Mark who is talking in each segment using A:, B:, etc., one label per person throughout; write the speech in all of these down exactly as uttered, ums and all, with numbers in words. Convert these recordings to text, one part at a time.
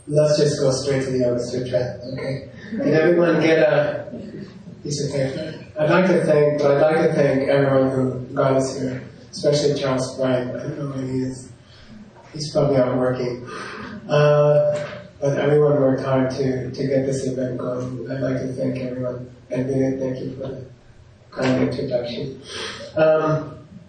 A: let's just go straight to the Yoga Sutra, okay? Did everyone get a piece of paper? I'd like to thank, but I'd like to thank everyone who got us here, especially Charles Bright. I don't know where he is. He's probably out working. Uh, but everyone worked hard to, to get this event going. I'd like to thank everyone. And Vinay, thank you for the kind introduction. Um,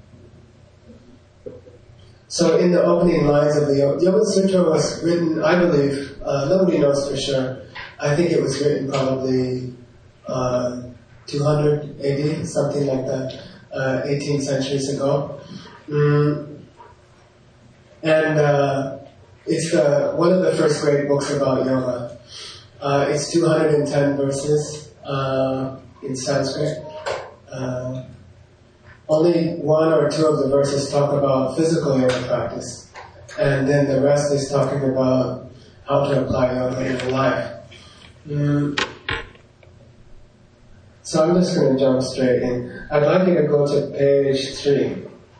A: so in the opening lines of the Yoga Sutra was written, I believe, uh, nobody knows for sure. I think it was written probably uh, two hundred A D, something like that, uh, eighteen centuries ago. Mm. And uh, it's uh, one of the first great books about yoga. Uh, it's two hundred ten verses uh, in Sanskrit. Uh, only one or two of the verses talk about physical yoga practice, and then the rest is talking about how to apply yoga in life. Mm. So I'm just going to jump straight in. I'd like you to go to page three.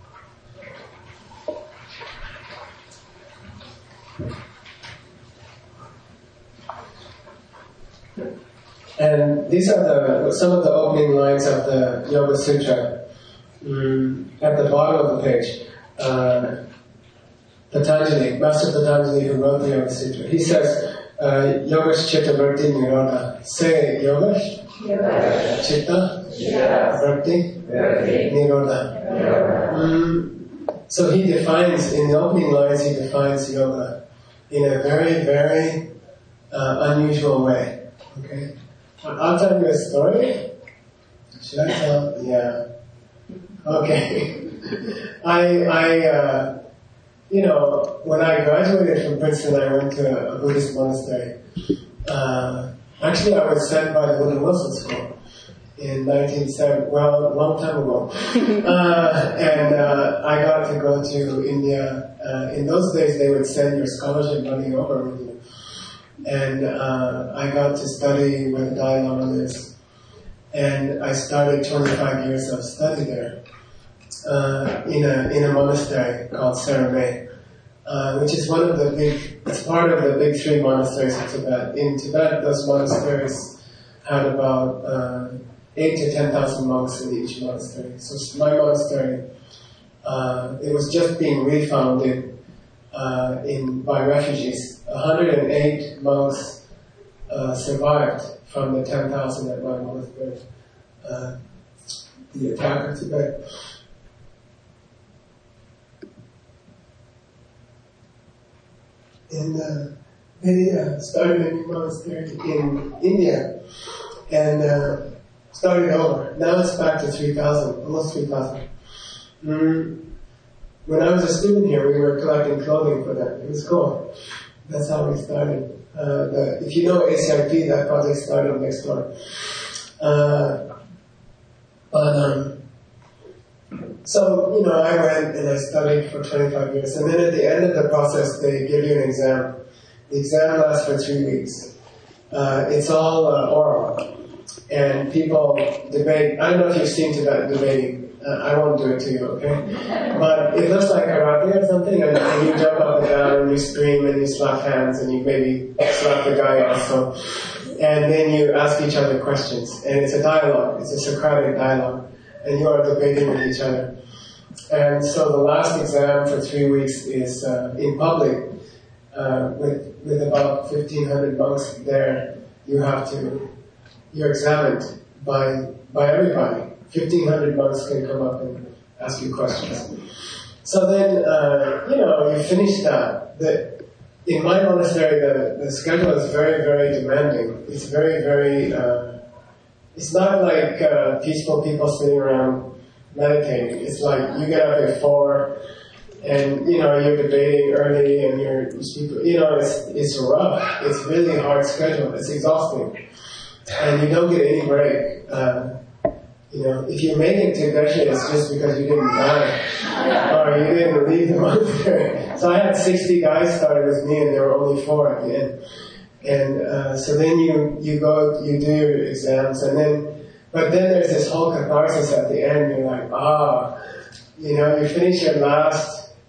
A: And these are the some of the opening lines of the Yoga Sutra. Mm, at the bottom of the page, uh, Patanjali, Master Patanjali, who wrote the Yoga Sutra, he says, uh, Yogash Chitta Vritti Nirodha. Say Yogash Chitta Vritti Nirodha. Mm, so he defines, in the opening lines, he defines yoga in a very, very uh, unusual way. Okay? I'll tell you a story. Should I tell? Yeah. Okay. I, I, uh, you know, when I graduated from Princeton, I went to a Buddhist monastery. Uh, actually, I was sent by the Buddha Wilson School in nineteen seventy, well, a long time ago. Uh, and uh, I got to go to India. Uh, in those days, they would send your scholarship money over with you. And uh, I got to study where the Dalai Lama lives. And I started twenty-five years of study there uh, in a in a monastery called Saramay, uh, which is one of the big, it's part of the big three monasteries in Tibet. In Tibet, those monasteries had about uh, eight to ten thousand monks in each monastery. So my monastery, uh, it was just being refounded uh, in by refugees. one hundred eight monks uh, survived from the ten thousand at my monastery, uh, the attack of Tibet. And uh, they uh, started a new monastery in India and uh, started over. Now it's back to three thousand, almost three thousand. Mm. When I was a student here, we were collecting clothing for them. It was cool. That's how we started. Uh, the, if you know A C I P, that project started next door. Uh, but, um, so, you know, I went and I studied for twenty-five years. And then at the end of the process, they give you an exam. The exam lasts for three weeks. Uh, it's all uh, oral. And people debate. I don't know if you've seen Tibet debating. Uh, I won't do it to you, okay? But it looks like karate or something, and, and you jump up and down, and you scream, and you slap hands, and you maybe slap the guy also. And then you ask each other questions. And it's a dialogue. It's a Socratic dialogue. And you are debating with each other. And so the last exam for three weeks is uh, in public, uh, with, with about fifteen hundred monks there. You have to, you're examined by, by everybody. fifteen hundred monks can come up and ask you questions. So then, uh, you know, you finish that. The, in my monastery, the, the schedule is very, very demanding. It's very, very, uh, it's not like uh, peaceful people sitting around meditating. It's like you get up at four and, you know, you're debating early and you're, you know, it's, it's rough. It's really hard schedule. It's exhausting. And you don't get any break. Uh, You know, if you make it to Geshe, it's just because you didn't die, or you didn't leave the monastery. So I had sixty guys started with me, and there were only four at the end. And uh, so then you you go, you do your exams, and then, but then there's this whole catharsis at the end. You're like, ah, you know, you finish your last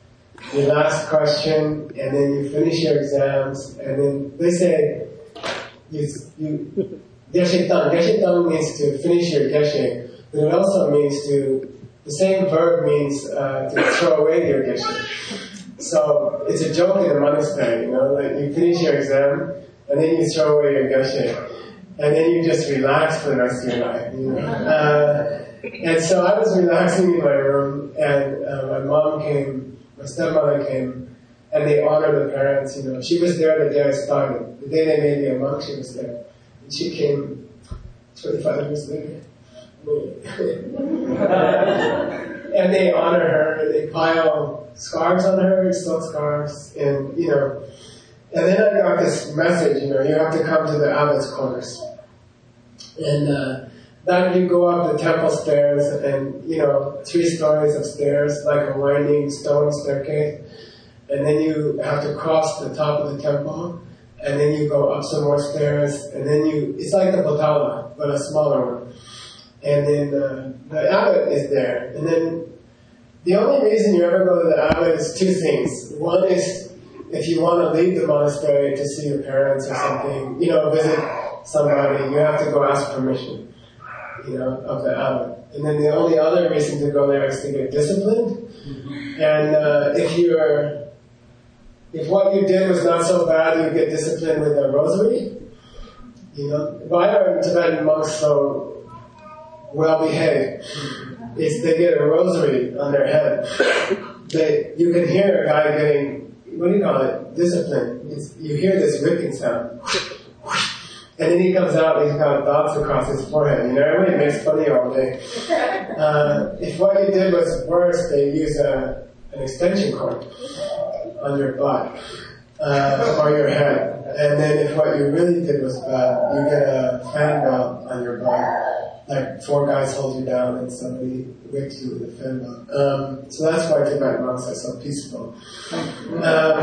A: your last question, and then you finish your exams, and then they say, you, you, geshe tang. Geshe tang means to finish your geshe, but it also means to, the same verb means uh, to throw away your geshe. So it's a joke in the monastery, you know, like you finish your exam, and then you throw away your geshe, and then you just relax for the rest of your life, you know. Uh, and so I was relaxing in my room, and uh, my mom came, my stepmother came, and they honored the parents, you know. She was there the day I started. The day they made me a monk, she was there. And she came twenty-five years later. And they honor her, they pile scarves on her, silk scarves, and, you know. And then I got this message, you know, you have to come to the abbot's quarters. And uh, then you go up the temple stairs, and, you know, three stories of stairs, like a winding stone staircase. And then you have to cross the top of the temple, and then you go up some more stairs, and then you, it's like the Potala, but a smaller one. And then uh, the abbot is there. And then the only reason you ever go to the abbot is two things. One is if you want to leave the monastery to see your parents or something, you know, visit somebody, you have to go ask permission, you know, of the abbot. And then the only other reason to go there is to get disciplined. Mm-hmm. And uh, if you're, if what you did was not so bad, you get disciplined with a rosary. You know, why are Tibetan monks so well behaved? It's they get a rosary on their head. They, you can hear a guy getting, what do you call it, discipline. It's, you hear this whipping sound. And then he comes out and he's got dots across his forehead. You know, everybody makes funny all day. Uh, if what you did was worse, they use a, an extension cord on your butt uh, or your head. And then if what you really did was bad, you get a fan belt on your butt. Like four guys hold you down and somebody whips you with a fan belt. Um, so that's why Tibetan monks are so peaceful. Um,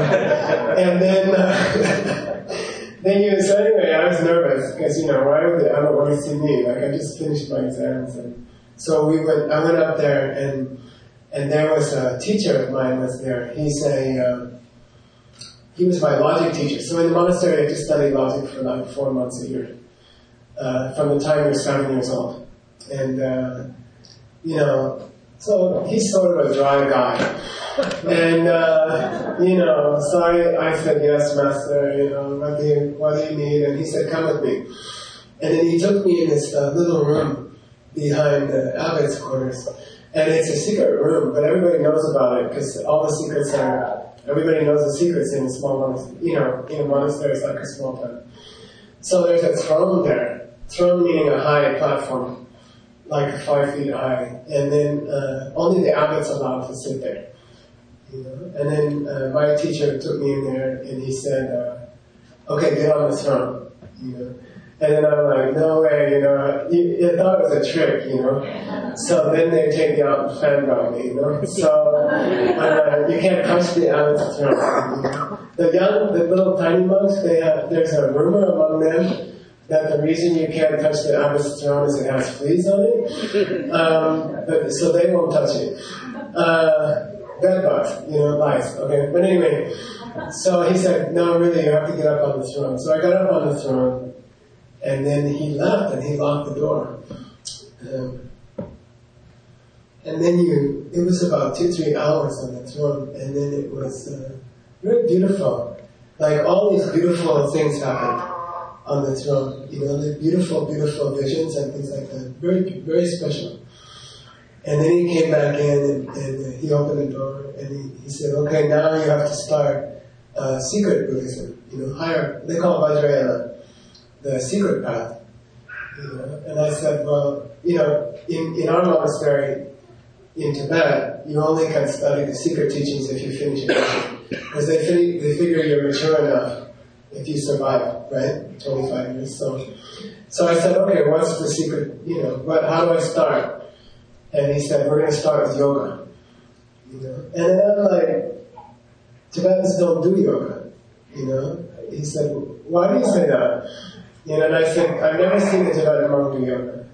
A: and then, uh, then you, so anyway, I was nervous because, you know, why would they, I don't want to see me? Like I just finished my exams. And so we went, I went up there and, and there was a teacher of mine was there. He's a, uh, he was my logic teacher. So in the monastery I just studied logic for like four months a year. Uh, from the time you're seven years old. And, uh, you know, so he's sort of a dry guy. And, uh, you know, so I, I said, yes, master, you know, what do you, what do you need? And he said, come with me. And then he took me in this uh, little room behind the abbot's quarters. And it's a secret room, but everybody knows about it because all the secrets are, everybody knows the secrets in a small monastery. You know, in a monastery it's like a small town. So there's a throne there. Throne meaning a high platform, like five feet high, and then uh, only the abbot's allowed to sit there. You know? And then uh, my teacher took me in there, and he said, uh, "Okay, get on the throne." You know, and then I'm like, "No way!" You know, you, you thought it was a trick, you know. So then they take me out and fan belt me, you know. So uh, you can't touch the abbot's throne. You know? The young, the little tiny monks, they have. There's a rumor among them that the reason you can't touch the abbot's throne is it has fleas on it. Um, but, so they won't touch it. Uh, bed bugs, you know, lice. Okay, but anyway, so he said, no, really, you have to get up on the throne. So I got up on the throne, and then he left and he locked the door. Um, and then you, it was about two, three hours on the throne, and then it was uh, very beautiful. Like all these beautiful things happened on the throne, you know, the beautiful, beautiful visions and things like that. Very, very special. And then he came back in and, and uh, he opened the door and he, he said, okay, now you have to start uh, secret Buddhism, you know, higher, they call it Vajrayana, the secret path. You know? And I said, well, you know, in, in our monastery in Tibet, you only can study the secret teachings if you finish it. Because they, fi- they figure you're mature enough if you survive, right? twenty-five years. So, so I said, okay, what's the secret, you know, what, how do I start? And he said, we're going to start with yoga. You know? And then I'm like, Tibetans don't do yoga. You know? He said, why do you say that? You know, and I said, I've never seen a Tibetan monk do yoga. You know?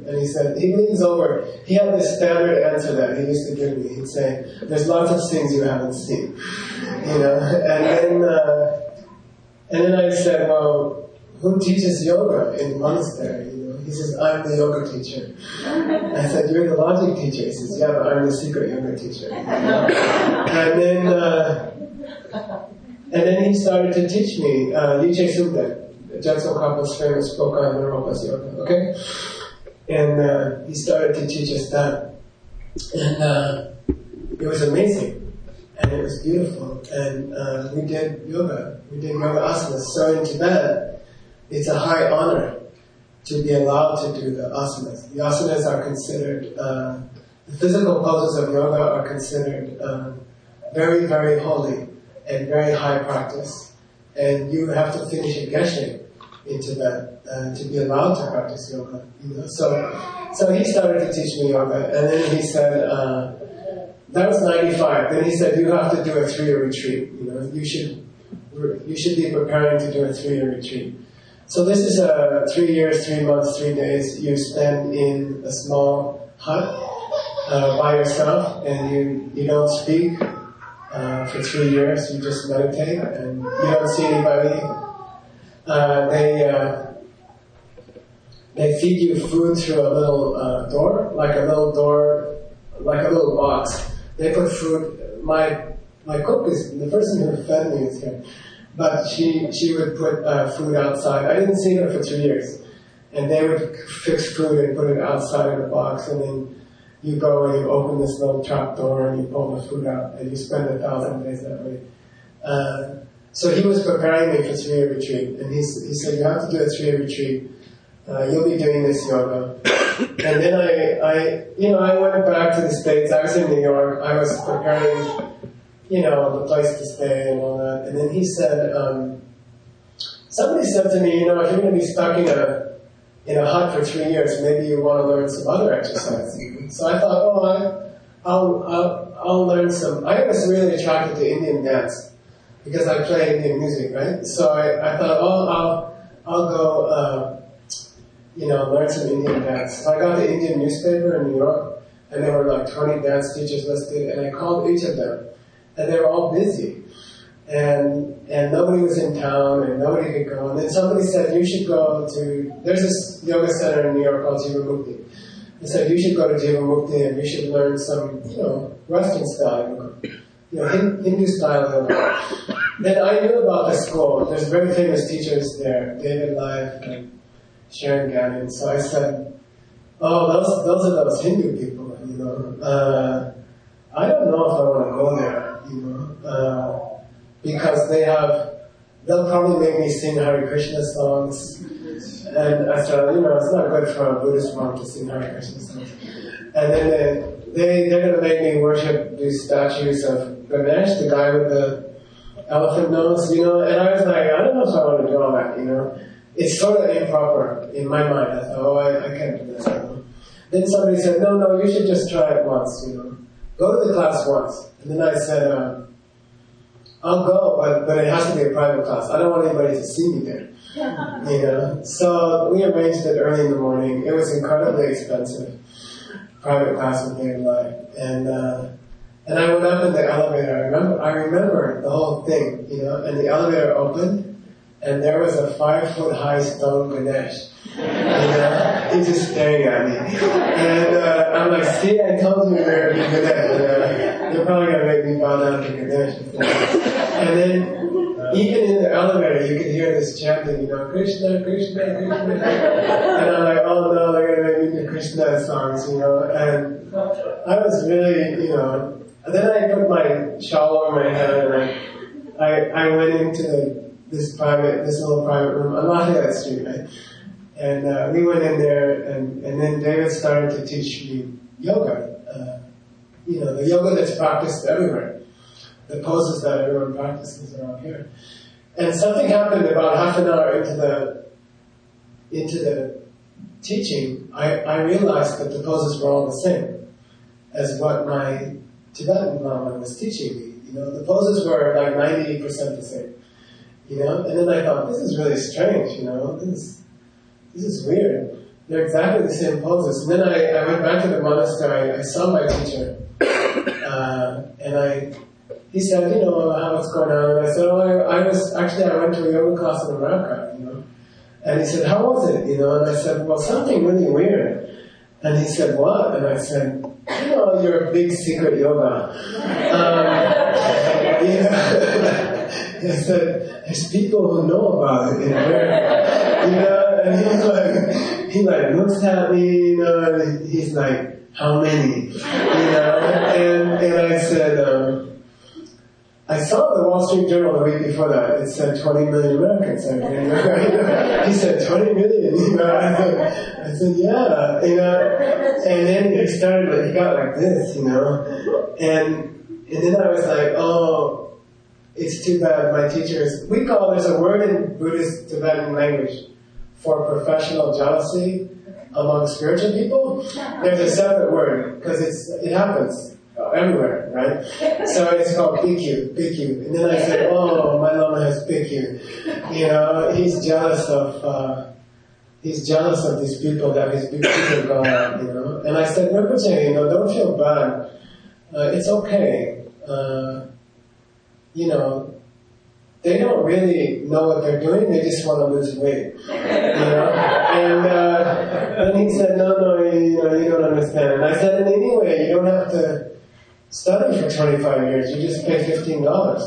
A: And he said, he leans over. He had this standard answer that he used to give me. He'd say, there's lots of things you haven't seen. You know, and then, uh, and then I said, well, who teaches yoga in monastery? You know, he says, I'm the yoga teacher. I said, you're the logic teacher. He says, yeah, but I'm the secret yoga teacher. And then, uh, and then he started to teach me, uh, Yuche Sumden. Jetsun Kapa's famous book on Naropa's yoga, okay? And uh, he started to teach us that. And uh, it was amazing. And it was beautiful. And uh, we did yoga. We did yoga asanas. So in Tibet, it's a high honor to be allowed to do the asanas. The asanas are considered, uh, the physical poses of yoga are considered uh, very, very holy and very high practice. And you have to finish a geshe in Tibet uh, to be allowed to practice yoga. You know? So, so he started to teach me yoga, and then he said, uh, that was ninety-five. Then he said, you have to do a three-year retreat. You know, you should, you should be preparing to do a three-year retreat. So this is a three years, three months, three days. You spend in a small hut uh, by yourself, and you you don't speak uh, for three years. You just meditate, and you don't see anybody. Uh, they uh, they feed you food through a little uh, door, like a little door, like a little box. They put food. My my cook is the person who fed me is here, but she she would put uh, food outside. I didn't see her for two years, and they would fix food and put it outside in a box, and then you go and you open this little trap door and you pull the food out, and you spend a thousand days that way. Uh, So he was preparing me for three-year retreat, and he, he said, you have to do a three-year retreat. Uh, you'll be doing this yoga. And then I, I, you know, I went back to the States. I was in New York. I was preparing, you know, the place to stay and all that. And then he said, um, somebody said to me, you know, if you're going to be stuck in a, in a hut for three years, maybe you want to learn some other exercise. So I thought, oh, I, I'll, I'll, I'll learn some. I was really attracted to Indian dance, because I play Indian music, right? So I, I thought, oh, I'll, I'll go, uh, you know, learn some Indian dance. So I got the Indian newspaper in New York, and there were like twenty dance teachers listed, and I called each of them, and they were all busy, and and nobody was in town, and nobody could go. And then somebody said, you should go to, there's this yoga center in New York called Jivamukti. They said, you should go to Jivamukti, and you should learn some, you know, Western style yoga. You know, Hindu style yoga. Then I knew about the school. There's very famous teachers there, David Life and Sharon Gannon. So I said, oh, those those are those Hindu people, you know. Uh, I don't know if I want to go there, you know, uh, because they have, they'll probably make me sing Hare Krishna songs. And I said, you know, it's not good for a Buddhist monk to sing Hare Krishna songs. And then they, they, they're going to make me worship these statues of Ganesh, the guy with the elephant nose, you know, and I was like, I don't know if I want to do all that, you know. It's sort of improper in my mind. I thought, oh, I, I can't do that, you know. Then somebody said, no, no, you should just try it once, you know. Go to the class once. And then I said, uh, I'll go, but, but it has to be a private class. I don't want anybody to see me there, you know. So we arranged it early in the morning. It was incredibly expensive, private class with David Life. And, uh, And I went up in the elevator. I remember, I remember the whole thing, you know. And the elevator opened, and there was a five-foot-high stone Ganesh. You know, he's just staring at me. And uh, I'm like, see, I told you there would be Ganesh. You know? They're probably gonna make me bow down to Ganesh. And then, even in the elevator, you could hear this chanting, you know, Krishna, Krishna, Krishna. And I'm like, oh no, they're gonna make me do Krishna songs, you know. And I was really, you know. And then I put my shawl over my head, and I, I, I went into the, this private, this little private room on Lafayette Street, right? And uh, we went in there, and, and then David started to teach me yoga. Uh, you know, the yoga that's practiced everywhere. The poses that everyone practices around here. And something happened about half an hour into the, into the teaching. I, I realized that the poses were all the same as what my Tibetan Lama was teaching me. You know, the poses were like ninety percent the same. You know, and then I thought, this is really strange, you know, this is, this is weird. They're exactly the same poses. And then I, I went back to the monastery. I saw my teacher, uh, and I, he said, you know, how what's going on? And I said, oh, I, I was actually I went to a yoga class in America, you know. And he said, how was it? You know, and I said, well, something really weird. And he said, what? And I said, you know, you're a big secret yoga. Um, you know, I said, there's people who know about it in America, you know. And he was like, he like looks at me, you know, and he's like, how many? You know, and and I said, um, I saw the Wall Street Journal the week before that. It said twenty million Americans. I mean, he said twenty million. You know, I said, I said, yeah, you know. And then he started, like, he got like this, you know, and and then I was like, oh, it's too bad. My teachers. We call there's a word in Buddhist Tibetan language for professional jealousy among spiritual people. There's a separate word because it's it happens. Everywhere, right? So it's called P Q, P Q. And then I said, oh, my Lama has P Q. You know, he's jealous of, uh, he's jealous of these people that his big people go out, you know. And I said, Rinpoche, you know, don't feel bad. Uh, it's okay. Uh, you know, they don't really know what they're doing, they just want to lose weight. You know? And, uh, and he said, no, no, you know, you don't understand. And I said, and anyway, you don't have to study for twenty-five years, you just pay fifteen dollars.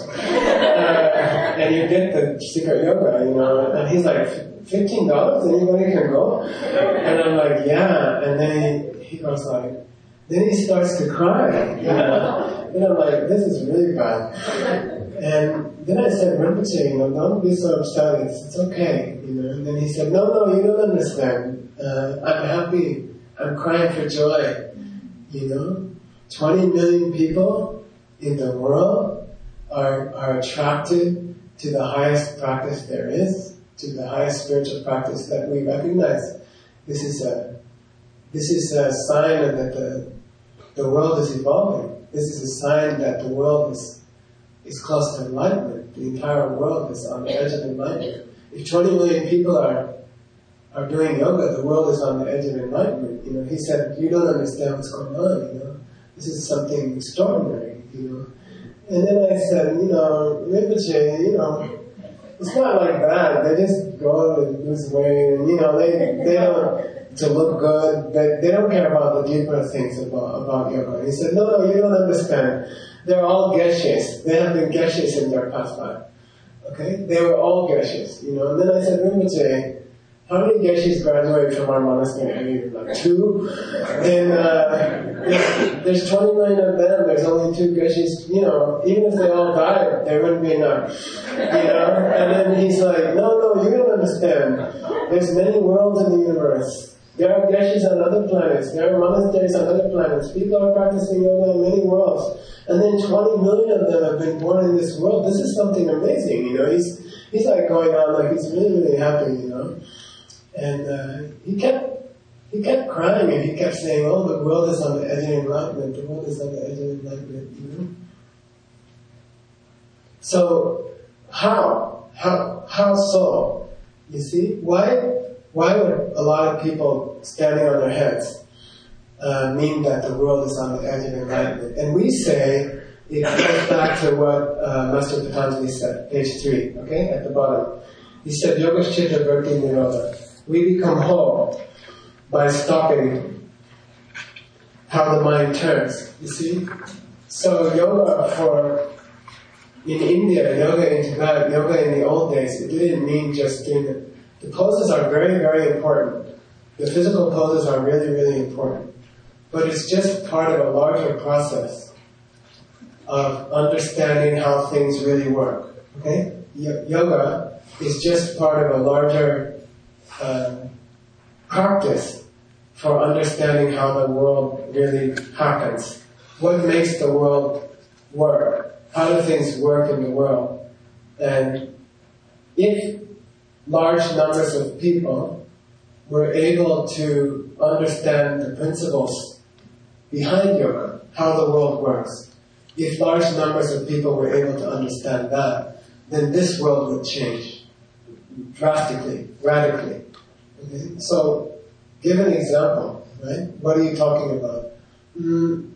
A: Uh, and you get the secret yoga, you know. And he's like, fifteen dollars? Anybody can go? And I'm like, yeah. And then he, he goes like, then he starts to cry, you know. And I'm like, this is really bad. And then I said, Rinpoche, you know, don't be so upset, it's, it's okay, you know. And then he said, no, no, you don't understand. Uh, I'm happy, I'm crying for joy, you know. twenty million people in the world are, are attracted to the highest practice there is, to the highest spiritual practice that we recognize. This is a, this is a sign that the, the world is evolving. This is a sign that the world is, is close to enlightenment. The entire world is on the edge of enlightenment. If twenty million people are, are doing yoga, the world is on the edge of enlightenment. You know, he said, you don't understand what's going on, you know. This is something extraordinary, you know. And then I said, you know, Rinpoche, you know, it's not like that. They just go and lose weight, and you know, they they don't to look good. They they don't care about the deeper things about about yoga. And he said, no, no, you don't understand. They're all geshes. They have been geshes in their past life. Okay, they were all geshes, you know. And then I said, Rinpoche, how many geshes graduate from our monastery? Like two? And uh, there's, there's twenty million of them, there's only two geshes. You know, even if they all died, there wouldn't be enough. You know? And then he's like, no, no, you don't understand. There's many worlds in the universe. There are geshes on other planets. There are monasteries on other planets. People are practicing yoga in many worlds. And then twenty million of them have been born in this world. This is something amazing, you know. He's, he's like going on like he's really, really happy, you know. And uh, he kept he kept crying and he kept saying, oh, the world is on the edge of enlightenment, the world is on the edge of enlightenment, you know? So, how? How how so? You see? Why why would a lot of people standing on their heads uh, mean that the world is on the edge of enlightenment? And we say, it goes back to what uh, Master Patanjali said, page three, okay, at the bottom. He said, Yogaschitra Vritti Nirodha. We become whole by stopping how the mind turns, you see? So yoga for, in India, yoga in Tibet, yoga in the old days, it didn't mean just doing it. The poses are very, very important. The physical poses are really, really important. But it's just part of a larger process of understanding how things really work, okay? Y- yoga is just part of a larger Uh, practice for understanding how the world really happens. What makes the world work? How do things work in the world? And if large numbers of people were able to understand the principles behind yoga, how the world works, if large numbers of people were able to understand that, then this world would change drastically, radically. Okay? So, give an example, right? What are you talking about? Mm,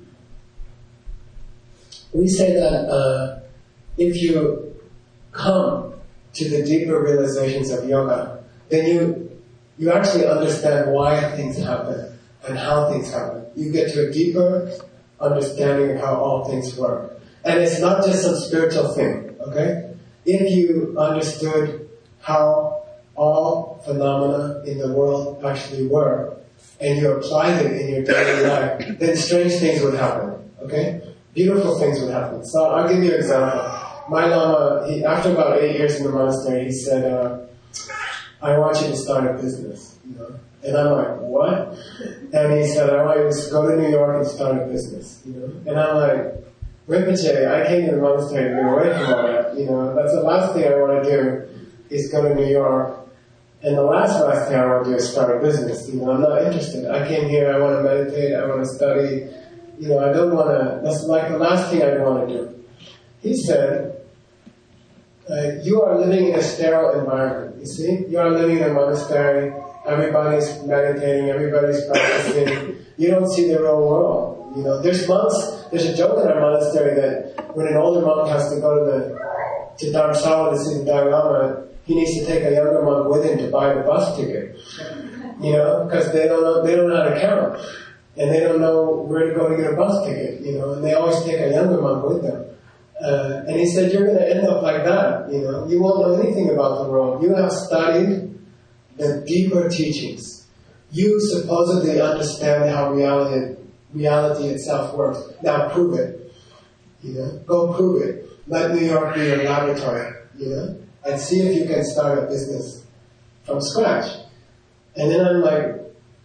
A: we say that uh, if you come to the deeper realizations of yoga, then you you actually understand why things happen and how things happen. You get to a deeper understanding of how all things work. And it's not just some spiritual thing, okay? If you understood how all phenomena in the world actually work, and you applied it in your daily life, then strange things would happen, okay? Beautiful things would happen. So I'll give you an example. My Lama, he, after about eight years in the monastery, he said, uh, I want you to start a business, you know? And I'm like, what? And he said, I want you to go to New York and start a business, you know? And I'm like, Rinpoche, I came to the monastery to get away from all that, you know? That's the last thing I want to do is go to New York. And the last, last thing I want to do is start a business, you know? I'm not interested. I came here, I want to meditate, I want to study, you know, I don't want to, that's like the last thing I want to do. He said, uh, you are living in a sterile environment, you see? You are living in a monastery, everybody's meditating, everybody's practicing. You don't see the real world, you know? There's monks, there's a joke in our monastery that when an older monk has to go to the, to Dharamsala to see the Dalai Lama, he needs to take a younger monk with him to buy the bus ticket, you know, because they don't know, they don't know how to count. And they don't know where to go to get a bus ticket, you know, and they always take a younger monk with them. Uh, and he said, you're going to end up like that, you know. You won't know anything about the world. You have studied the deeper teachings. You supposedly understand how reality, reality itself works. Now prove it, you know. Go prove it. Let New York be your laboratory, you know, and see if you can start a business from scratch. And then I'm like,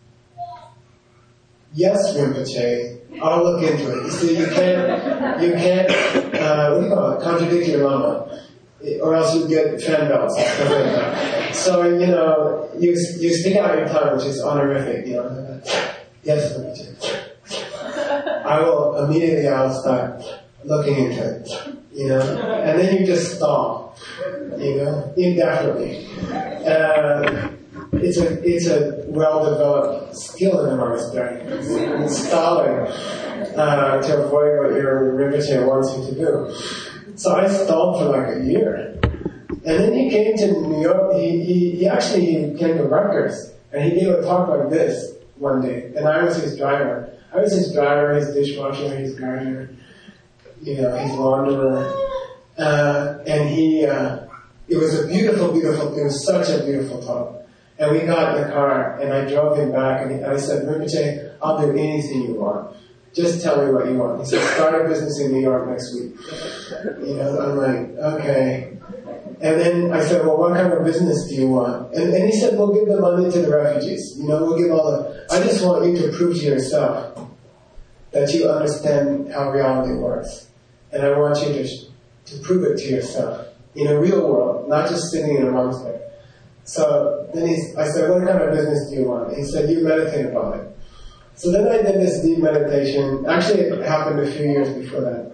A: yes, Rinpoche, I'll look into it. You see, you can't, you can't, uh, what do you call it, contradict your Lama, or else you get fan belts and stuff like that. So, you know, you you stick out your tongue, which is honorific, you know. Yes, Rinpoche. I will, immediately I'll start looking into it, you know, and then you just stall, you know, indefinitely. Uh, It's a it's a well-developed skill in the monastery. It's stalling uh, to avoid what your Rinpoche wants you to do. So I stalled for like a year. And then he came to New York. He, he, he actually he came to Rutgers. And he gave a talk like this one day. And I was his driver. I was his driver, his dishwasher, his gardener, you know, his launderer. Uh, and he, uh, it was a beautiful, beautiful, it was such a beautiful talk. And we got in the car, and I drove him back, and I said, Rinpoche, I'll do anything you want. Just tell me what you want. He said, start a business in New York next week. You know, I'm like, okay. And then I said, well, what kind of business do you want? And, and he said, we'll give the money to the refugees. You know, we'll give all the... I just want you to prove to yourself that you understand how reality works. And I want you to, to prove it to yourself in a real world, not just sitting in a monastery. So then he, I said, what kind of business do you want? He said, you meditate about it. So then I did this deep meditation. Actually, it happened a few years before that.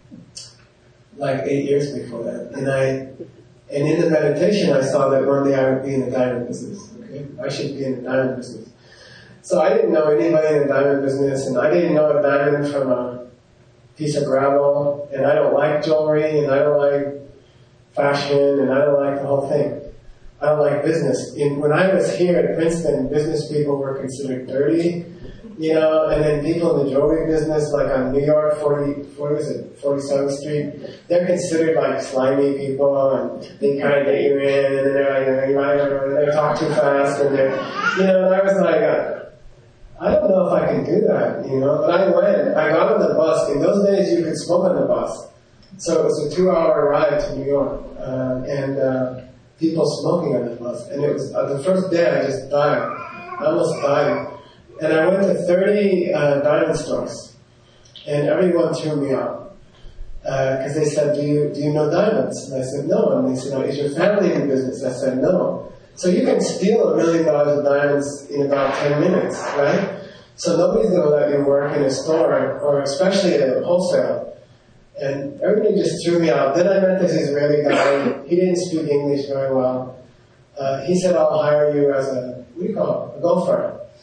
A: Like eight years before that. And I, and in the meditation, I saw that one day I would be in the diamond business. Okay? I should be in the diamond business. So I didn't know anybody in the diamond business, and I didn't know a diamond from a piece of gravel, and I don't like jewelry, and I don't like fashion, and I don't like the whole thing. I don't like business. In, when I was here at Princeton, business people were considered dirty, you know, and then people in the jewelry business, like on New York, forty, forty was it, forty-seventh Street, they're considered like slimy people, and they kind of get you in, and they're like, you know, they talk too fast, and they're, you know, and I was like, uh, I don't know if I can do that, you know, but I went, I got on the bus. In those days, you could smoke on the bus. So it was a two-hour ride to New York, uh, and, uh, people smoking on the bus. And it was, uh, the first day I just died. I almost died. And I went to thirty uh, diamond stores. And everyone threw me out. Because uh, they said, do you do you know diamonds? And I said, no. And they said, oh, is your family in business? I said, no. So you can steal a million dollars of diamonds in about ten minutes, right? So nobody's going to let you work in a store, or especially at a wholesale. And everybody just threw me out. Then I met this Israeli guy. He didn't speak English very well. Uh, he said, I'll hire you as a, what do you call it, a gopher.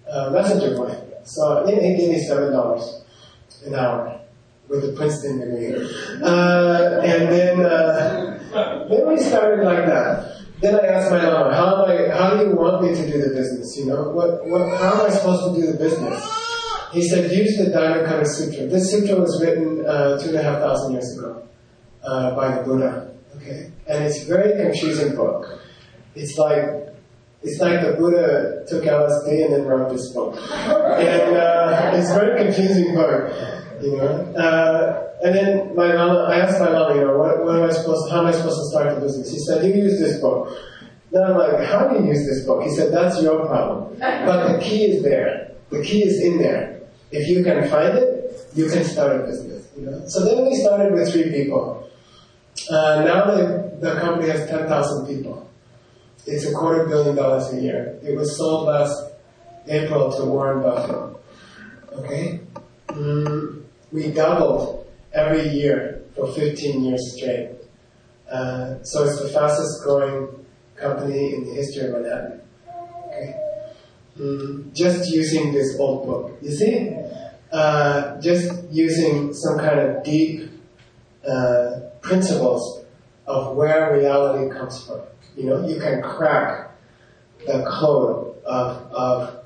A: uh, messenger boy. So he, he gave me seven dollars an hour with a Princeton degree. Uh, and then, uh, then we started like that. Then I asked my Lama, how am I, how do you want me to do the business? You know, what, what, how am I supposed to do the business? He said, use the Dharmakaya Sutra. This sutra was written uh, two and a half thousand years ago uh, by the Buddha. Okay, and it's a very confusing book. It's like it's like the Buddha took L S D and then wrote this book, and uh, it's a very confusing book. You know, uh, and then my Lama, I asked my Lama, you know, what, what am I supposed, how am I supposed to start the business? He said, you use this book. Then I'm like, how do you use this book? He said, that's your problem. But the key is there. The key is in there. If you can find it, you can start a business. You know. So then we started with three people. Uh, now the, the company has ten thousand people. It's a quarter billion dollars a year. It was sold last April to Warren Buffett. Okay? Mm. We doubled every year for fifteen years straight. Uh, so it's the fastest growing company in the history of Manhattan. Okay. Mm, just using this old book. You see? Uh, just using some kind of deep uh, principles of where reality comes from. You know, you can crack the code of, of,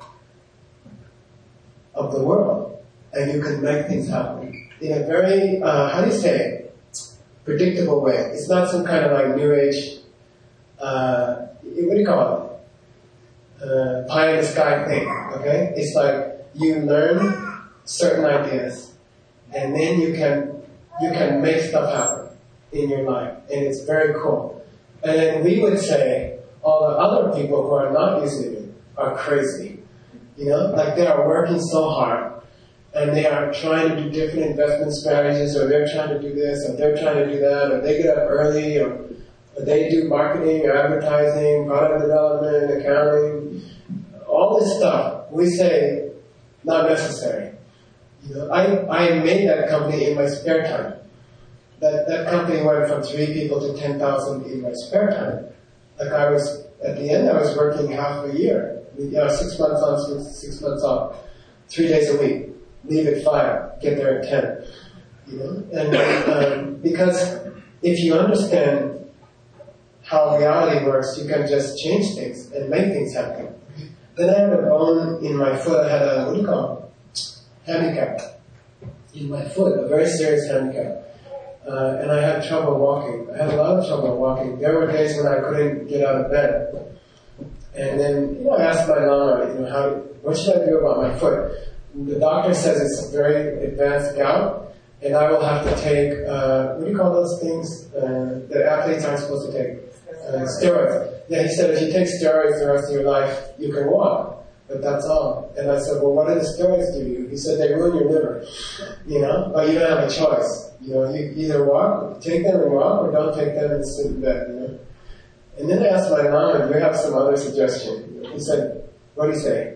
A: of the world. And you can make things happen in a very, uh, how do you say, predictable way. It's not some kind of like new age, uh, what do you call it? Uh, pie in the sky thing, okay? It's like you learn certain ideas and then you can, you can make stuff happen in your life. And it's very cool. And then we would say all the other people who are not using it are crazy. You know, like they are working so hard. And they are trying to do different investment strategies, or they're trying to do this, or they're trying to do that, or they get up early, or, or they do marketing, or advertising, product development, accounting, all this stuff. We say, not necessary. You know, I, I made that company in my spare time. That, that company went from three people to ten thousand in my spare time. Like I was, at the end I was working half a year. You know, six months on, six, six months off. Three days a week. Leave at five, get there at ten. You know? And um, because if you understand how reality works, you can just change things and make things happen. Then I had a bone in my foot. I had a, what do you call it? Handicap. In my foot, a very serious handicap. Uh, and I had trouble walking. I had a lot of trouble walking. There were days when I couldn't get out of bed. And then, you know, I asked my Lama, you know, how, what should I do about my foot? The doctor says it's very advanced gout, and I will have to take, uh, what do you call those things uh, that athletes aren't supposed to take? Uh, steroids. Yeah, he said if you take steroids the rest of your life, you can walk, but that's all. And I said, well, what do the steroids do to you? He said they ruin your liver, you know, but you don't have a choice. You know, you either walk, take them and walk, or don't take them and sit in bed, you know. And then I asked my mom, do you have some other suggestion? He said, what do you say?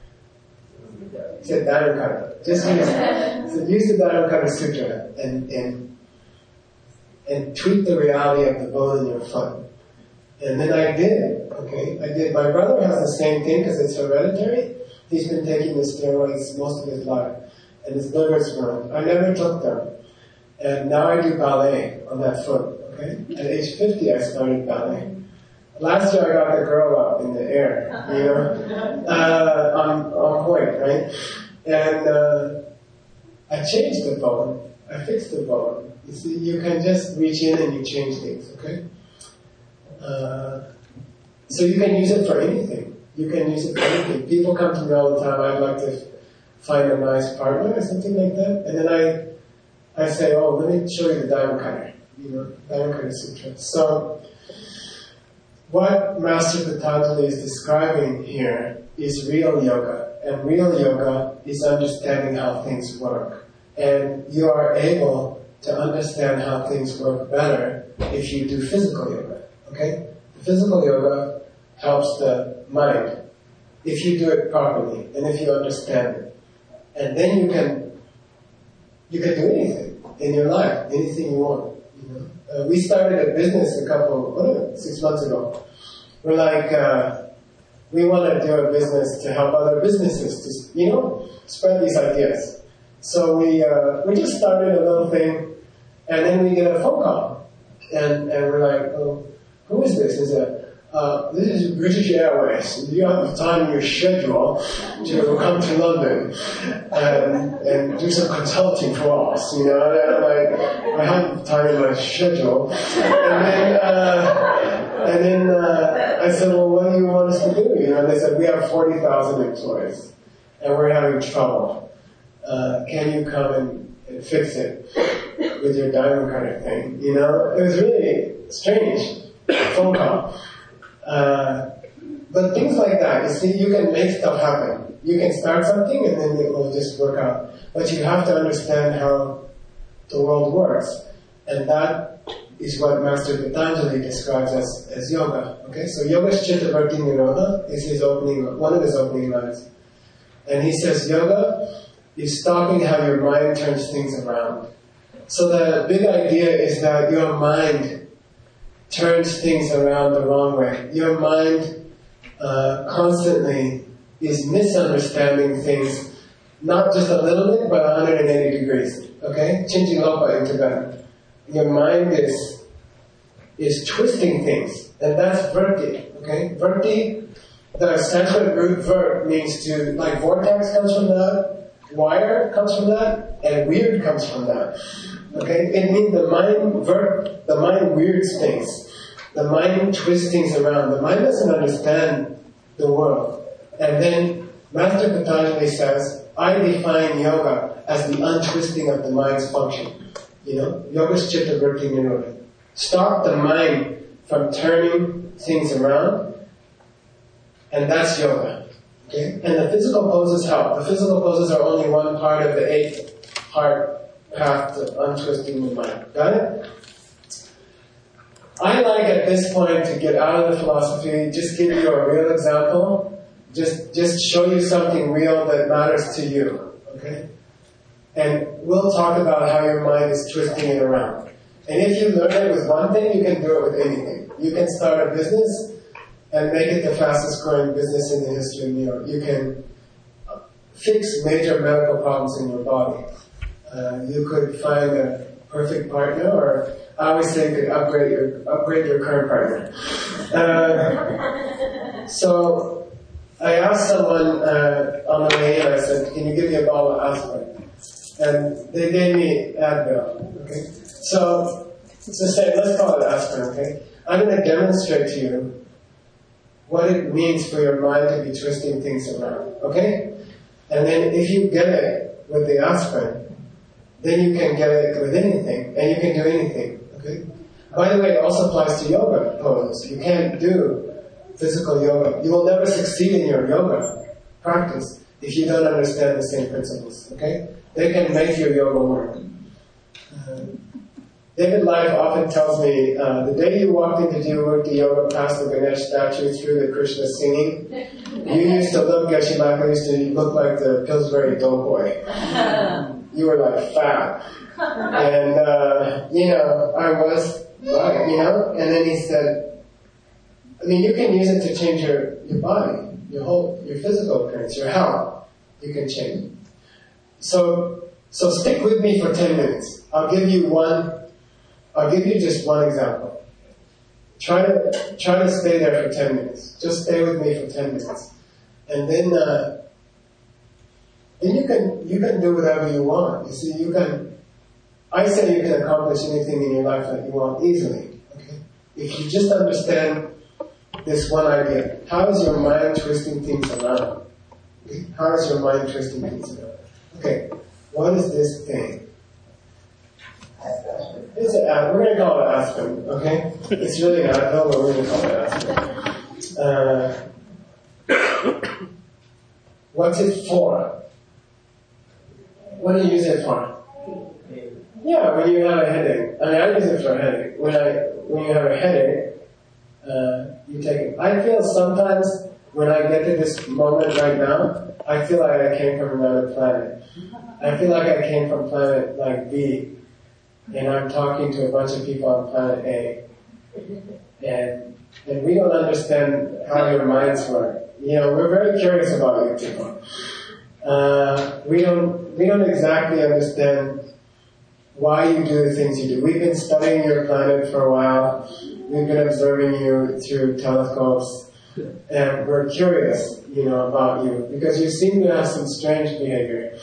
A: He said, Dharmakaya. Just use, so use the Dharmakaya Sutra and, and, and tweak the reality of the bone in your foot. And then I did, okay? I did. My brother has the same thing because it's hereditary. He's been taking the steroids most of his life. And his liver's ruined. I never took them. And now I do ballet on that foot, okay? At age fifty, I started ballet. Last year I got the girl up in the air, you know, uh, on, on point, right? And uh, I changed the bone. I fixed the bone. You see, you can just reach in and you change things, okay? Uh, so you can use it for anything. You can use it for anything. People come to me all the time, I'd like to find a nice partner or something like that. And then I, I say, oh, let me show you the Dharmakaya, you know, Dharmakaya Sutra. So, what Master Patanjali is describing here is real yoga. And real yoga is understanding how things work. And you are able to understand how things work better if you do physical yoga. Okay? The physical yoga helps the mind if you do it properly and if you understand it. And then you can you can do anything in your life, anything you want. You know? Uh, we started a business a couple, what, six months ago. We're like, uh, we want to do a business to help other businesses to, you know, spread these ideas. So we uh, we just started a little thing, and then we get a phone call, and and we're like, oh, who is this? Is it? Uh, this is British Airways. You have the time in your schedule to come to London and, and do some consulting for us, you know. And I'm like, I have time in my schedule. And then, uh, and then uh, I said, well, what do you want us to do? You know, and they said, we have forty thousand employees, and we're having trouble. Uh, can you come and, and fix it with your diamond kind of thing? You know, it was really strange phone call. Uh, but things like that, you see, you can make stuff happen. You can start something and then it will just work out. But you have to understand how the world works. And that is what Master Patanjali describes as, as yoga. Okay, so Yoga Chitta Vritti Nirodha is his opening, one of his opening lines. And he says, yoga is stopping how your mind turns things around. So the big idea is that your mind turns things around the wrong way. Your mind uh, constantly is misunderstanding things, not just a little bit, but one hundred eighty degrees. Okay? Chinchilopa in Tibetan. Your mind is is twisting things, and that's vritti. Okay? Vritti, the Sanskrit root vert means to, like vortex comes from that, wire comes from that, and weird comes from that. Okay? It means the mind vert, the mind weirds things. The mind twists things around. The mind doesn't understand the world. And then Master Patanjali says, I define yoga as the untwisting of the mind's function. You know, yoga's chitta vritti nirodha. Stop the mind from turning things around, and that's yoga. Okay? And the physical poses help. The physical poses are only one part of the eight-part path to untwisting the mind. Got it? I like at this point to get out of the philosophy, just give you a real example, just just show you something real that matters to you, okay? And we'll talk about how your mind is twisting it around. And if you learn it with one thing, you can do it with anything. You can start a business and make it the fastest growing business in the history of New York. You can fix major medical problems in your body. Uh, you could find a perfect partner, or I always say you could upgrade your upgrade your current partner. Uh, so I asked someone uh, on the way in, I said, can you give me a bottle of aspirin? And they gave me Advil. Okay? So, so say, let's call it aspirin, okay? I'm going to demonstrate to you what it means for your mind to be twisting things around, okay? And then if you get it with the aspirin, then you can get it with anything, and you can do anything, okay? By the way, it also applies to yoga poses. You can't do physical yoga. You will never succeed in your yoga practice if you don't understand the same principles, okay? They can make your yoga work. Uh, David Life often tells me, uh, the day you walked into Jivamukti Yoga past the Ganesh statue through the Krishna singing, you used to look, Geshe-Lapa used to look like the Pillsbury Doughboy. You were like fat. And, uh, you know, I was right, you know? And then he said, I mean, you can use it to change your, your body, your whole, your physical appearance, your health. You can change. So, so stick with me for ten minutes. I'll give you one, I'll give you just one example. Try to, try to stay there for ten minutes. Just stay with me for ten minutes. And then, uh, then you can, you can do whatever you want. You see, you can, I say you can accomplish anything in your life that you want easily. Okay? If you just understand this one idea. How is your mind twisting things around? Okay? How is your mind twisting things around? Okay, what is this thing? It's an aspirin. We're going to call it aspirin, okay? It's really an Advil, but we're going to call it aspirin. Uh, what's it for? What do you use it for? Yeah, when you have a headache. I mean, I use it for a headache. When I when you have a headache, uh, you take it. I feel sometimes when I get to this moment right now, I feel like I came from another planet. I feel like I came from planet like B, and I'm talking to a bunch of people on planet A. And And we don't understand how your minds work. You know, we're very curious about you people. Uh, we don't, we don't exactly understand why you do the things you do. We've been studying your planet for a while. We've been observing you through telescopes. And we're curious, you know, about you. Because you seem to have some strange behavior.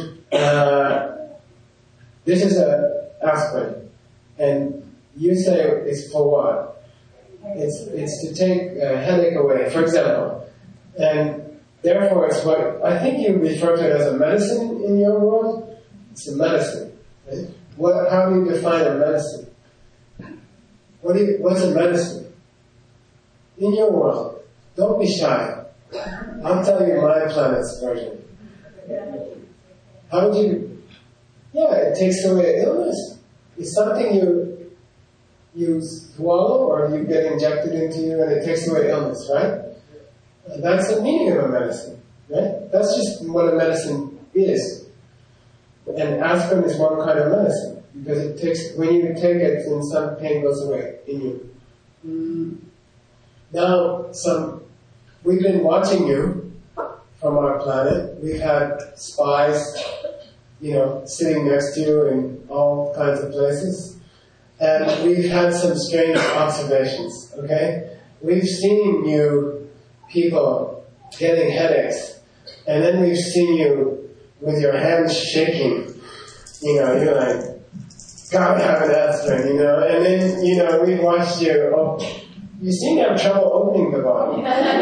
A: Uh, this is a aspirin. And you say it's for what? It's, it's to take a headache away, for example. And therefore it's what, I think you refer to it as a medicine in your world. It's a medicine. Right? What, how do you define a medicine? What do you, what's a medicine? In your world. Don't be shy. I'll tell you my planet's version. How would you, yeah, it takes away illness. It's something you, you swallow or you get injected into you and it takes away illness, right? And that's the meaning of a medicine, right? That's just what a medicine is. And aspirin is one kind of medicine because it takes, when you take it, then some pain goes away in you. Mm. Now, some, we've been watching you from our planet. We've had spies, you know, sitting next to you in all kinds of places. And we've had some strange observations, okay? We've seen you, people, getting headaches. And then we've seen you with your hands shaking. You know, you're like, gotta have an aspirin, you know? And then, you know, we've watched you, oh, you seem to have trouble opening the bottle.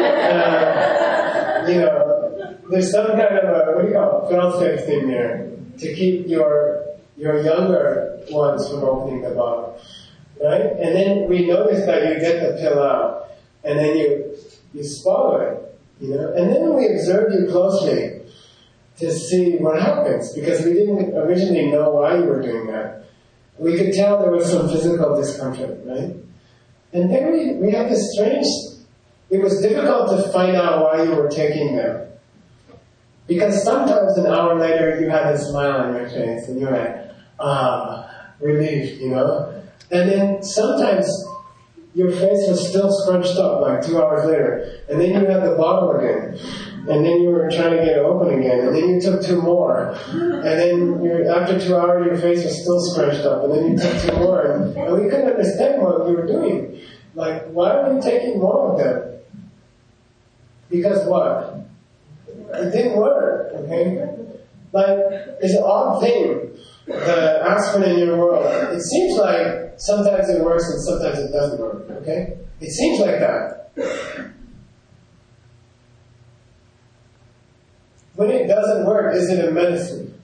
A: Uh, you know, there's some kind of a, what do you call it, fail-safe thing there to keep your your younger ones from opening the bottle, right? And then we notice that you get the pill out, and then you you swallow it, you know. And then we observe you closely to see what happens, because we didn't originally know why you were doing that. We could tell there was some physical discomfort, right? And then we, we had this strange, it was difficult to find out why you were taking them. Because sometimes an hour later you had a smile on your face and you're like, ah, relief, you know? And then sometimes your face was still scrunched up like two hours later. And then you had the bottle again. And then you were trying to get it open again. And then you took two more. And then you're, after two hours your face was still scrunched up. And then you took two more. And, and we couldn't understand what you were doing. Like, why are you taking more of them? Because what? It didn't work, okay? Like, it's an odd thing, the aspirin in your world. It seems like sometimes it works and sometimes it doesn't work, okay? It seems like that. When it doesn't work, is it a medicine?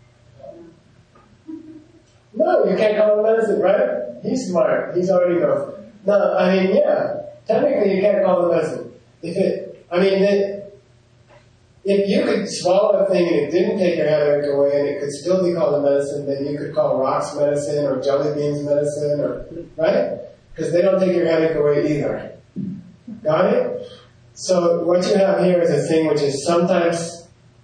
A: No, you can't call it medicine, right? He's smart. He's already knows. No, I mean, yeah. Technically, you can't call it medicine. If it, I mean, it, if you could swallow a thing and it didn't take your headache away and it could still be called a medicine, then you could call rocks medicine or jelly beans medicine, or right? Because they don't take your headache away either. Got it? So what you have here is a thing which is sometimes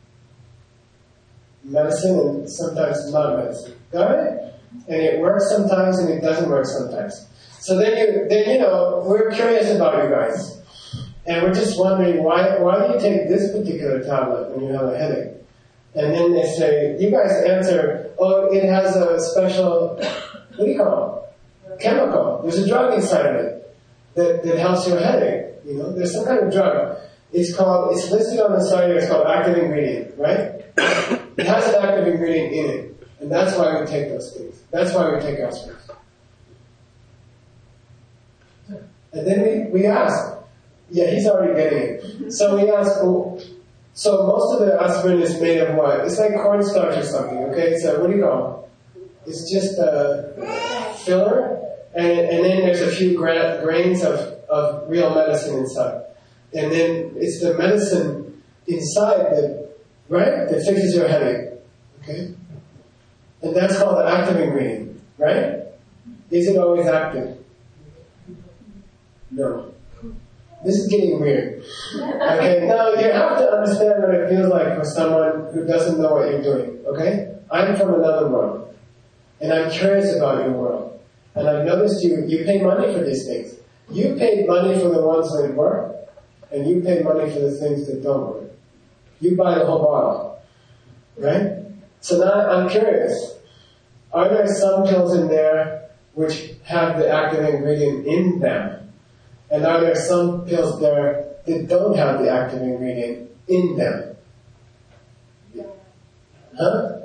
A: medicine and sometimes not medicine. Got it? And it works sometimes and it doesn't work sometimes. So then you, then you know, we're curious about you guys. And we're just wondering, why why do you take this particular tablet when you have a headache? And then they say, you guys answer, oh, it has a special, what do you call it? Chemical. There's a drug inside of it that, that helps your headache. You know, there's some kind of drug. It's called, it's listed on the side here, it's called active ingredient, right? It has an active ingredient in it. And that's why we take those things. That's why we take aspirin. And then we, we ask, yeah, he's already getting it. So we ask, well, so most of the aspirin is made of what? It's like cornstarch or something, okay? So what do you call it? It's just a filler, and, and then there's a few gra- grains of, of real medicine inside. And then it's the medicine inside that, right, that fixes your headache, okay? And that's called the active ingredient, right? Is it always active? No. This is getting weird. Okay, now you have to understand what it feels like for someone who doesn't know what you're doing, okay? I'm from another world, and I'm curious about your world. And I've noticed you, you pay money for these things. You paid money for the ones that work, and you pay money for the things that don't work. You buy the whole bottle, right? So now I'm curious, are there some pills in there which have the active ingredient in them? And are there some pills there that don't have the active ingredient in them? Huh?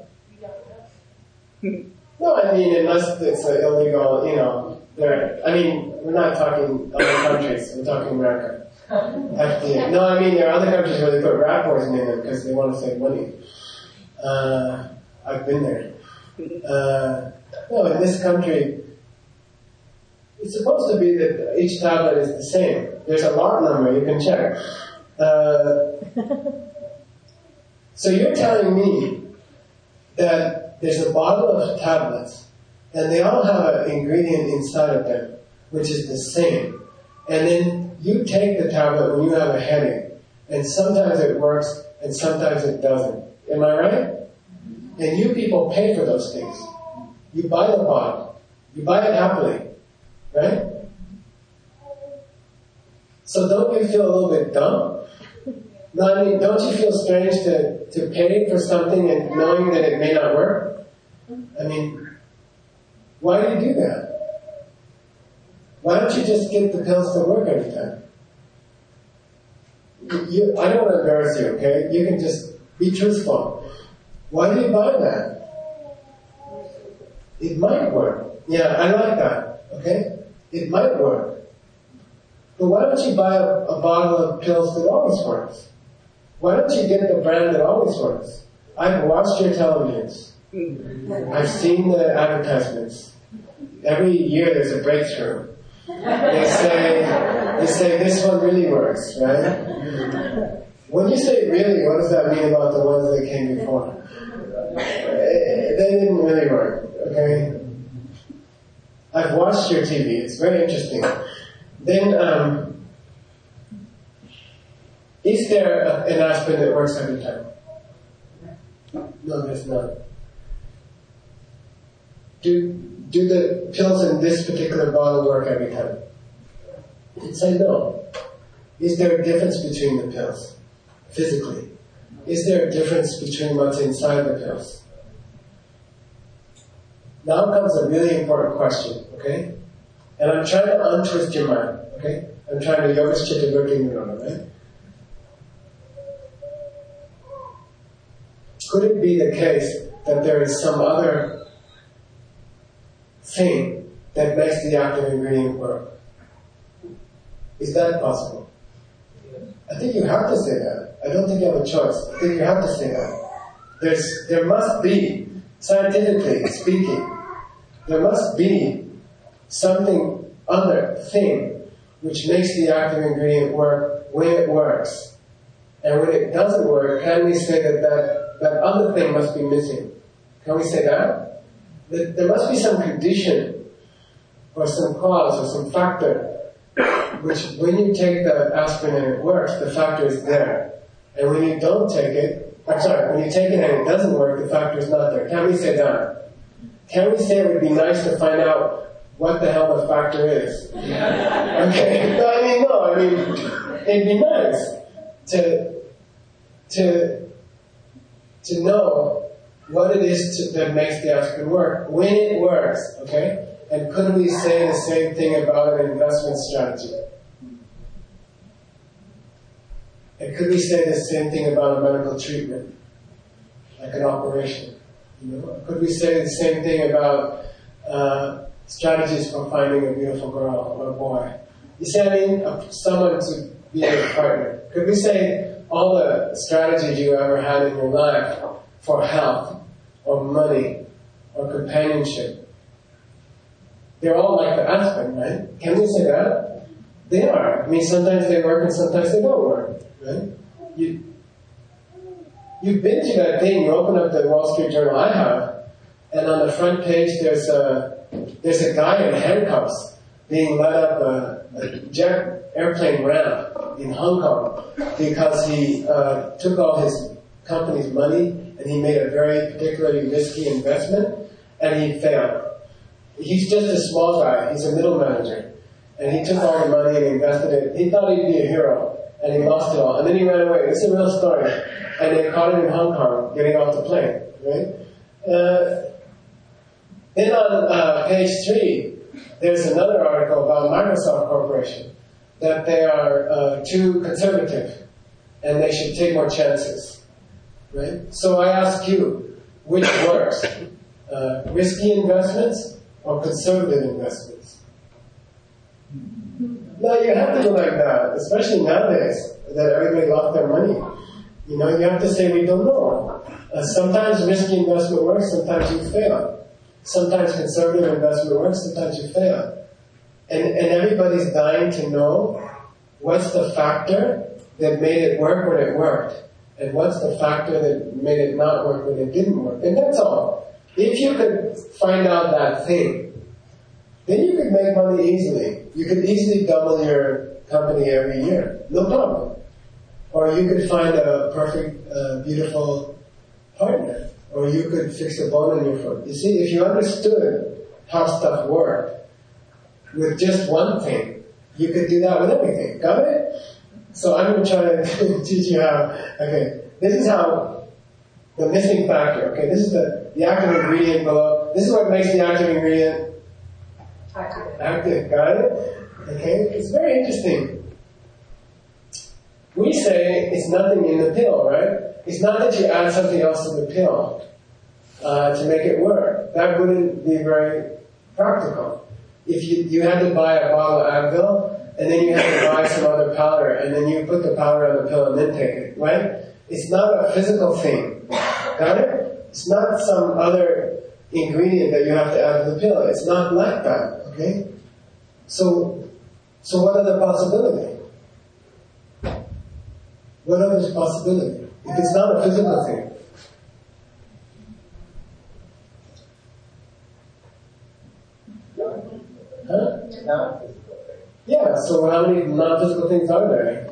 A: No, I mean, unless it's an illegal, you know, there, I mean, we're not talking other countries, we're talking America. F D A. No, I mean, there are other countries where they put rat poison in them because they want to save money. Uh, I've been there. Uh, no, in this country, it's supposed to be that each tablet is the same. There's a lot number, you can check. Uh, so you're telling me that there's a bottle of tablets, and they all have an ingredient inside of them, which is the same. And then you take the tablet when you have a headache, and sometimes it works, and sometimes it doesn't. Am I right? And you people pay for those things. You buy the bottle. You buy it happily. Right? So don't you feel a little bit dumb? No, I mean, don't you feel strange to, to pay for something and knowing that it may not work? I mean, why do you do that? Why don't you just get the pills to work every time? You, I don't want to embarrass you, okay? You can just be truthful. Why do you buy that? It might work. Yeah, I like that, okay? It might work. But why don't you buy a, a bottle of pills that always works? Why don't you get the brand that always works? I've watched your televisions. I've seen the advertisements. Every year there's a breakthrough. They say, they say this one really works, right? When you say really, what does that mean about the ones that came before? They didn't really work, okay? I've watched your T V. It's very interesting. Then, um, is there a, an aspirin that works every time? No, there's not. Do do the pills in this particular bottle work every time? I'd say no. Is there a difference between the pills, physically? Is there a difference between what's inside the pills? Now comes a really important question, okay? And I'm trying to untwist your mind, okay? I'm trying to yogaschita virginurana, right? Could it be the case that there is some other thing that makes the active ingredient work? Is that possible? I think you have to say that. I don't think you have a choice. I think you have to say that. There's, there must be, scientifically speaking, there must be something, other thing, which makes the active ingredient work when it works. And when it doesn't work, can we say that that, that other thing must be missing? Can we say that? That there must be some condition, or some cause, or some factor, which when you take the aspirin and it works, the factor is there. And when you don't take it, I'm sorry, when you take it and it doesn't work, the factor is not there. Can we say that? Can we say it would be nice to find out what the hell the factor is? Yeah. Okay. No, I mean, no, I mean, it'd be nice to, to, to know what it is to, that makes the aspirin work, when it works, okay? And couldn't we say the same thing about an investment strategy? And could we say the same thing about a medical treatment, like an operation? You know? Could we say the same thing about uh, strategies for finding a beautiful girl or a boy? You see, I mean, uh, someone to be a partner. Could we say all the strategies you ever had in your life for health, or money, or companionship, they're all like the aspirin, right? Can we say that? They are. I mean, sometimes they work and sometimes they don't work, right? You, you've been to that thing, you open up the Wall Street Journal, I have, and on the front page there's a, there's a guy in handcuffs being led up a, a jet airplane ramp in Hong Kong because he uh, took all his company's money and he made a very particularly risky investment and he failed. He's just a small guy, he's a middle manager. And he took all the money and invested it. He thought he'd be a hero, and he lost it all. And then he ran away. This is a real story. And they caught him in Hong Kong, getting off the plane. Right? Uh, then on uh, page three, there's another article about Microsoft Corporation, that they are uh, too conservative, and they should take more chances. Right? So I ask you, which works? Uh, risky investments or conservative investments? No, you have to go like that, especially nowadays, that everybody lost their money. You know, you have to say we don't know. Uh, sometimes risky investment works, sometimes you fail. Sometimes conservative investment works, sometimes you fail. And, and everybody's dying to know what's the factor that made it work when it worked, and what's the factor that made it not work when it didn't work. And that's all. If you could find out that thing, then you could make money easily. You could easily double your company every year. No problem. Or you could find a perfect, uh, beautiful partner. Or you could fix a bone in your foot. You see, if you understood how stuff worked with just one thing, you could do that with everything. Got it? So I'm going to try to teach you how. Okay, this is how the missing factor. Okay, this is the, the active ingredient below. This is what makes the active ingredient active. Active, got it? Okay, it's very interesting. We say it's nothing in the pill, right? It's not that you add something else to the pill uh, to make it work. That wouldn't be very practical. If you, you had to buy a bottle of Advil, and then you had to buy some other powder, and then you put the powder on the pill and then take it, right? It's not a physical thing. Got it? It's not some other ingredient that you have to add to the pill. It's not like that, okay? So, so what are the possibilities? What other possibility? If it's not a physical thing. Huh? Non-physical thing. Yeah, so how many non-physical things are there?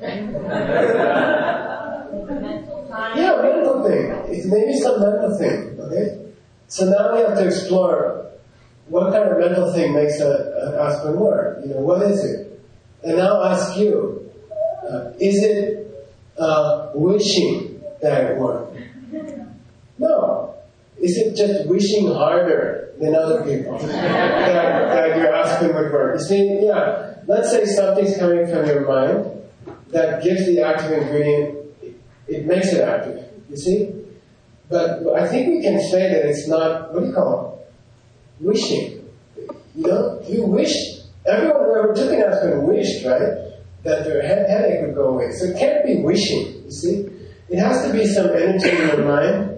B: Mental time.
A: Yeah, mental thing. It's maybe some mental thing, okay? So now we have to explore what kind of mental thing makes an aspirin work. You know, what is it? And now I'll ask you, uh, is it uh, wishing that it worked? No. Is it just wishing harder than other people that, that your aspirin would work? You see, yeah, let's say something's coming from your mind that gives the active ingredient, it, it makes it active, you see? But I think we can say that it's not, what do you call it? Wishing. You know, you wish, everyone who ever took an aspirin wished, right? That their head, headache would go away. So it can't be wishing, you see? It has to be some energy in your mind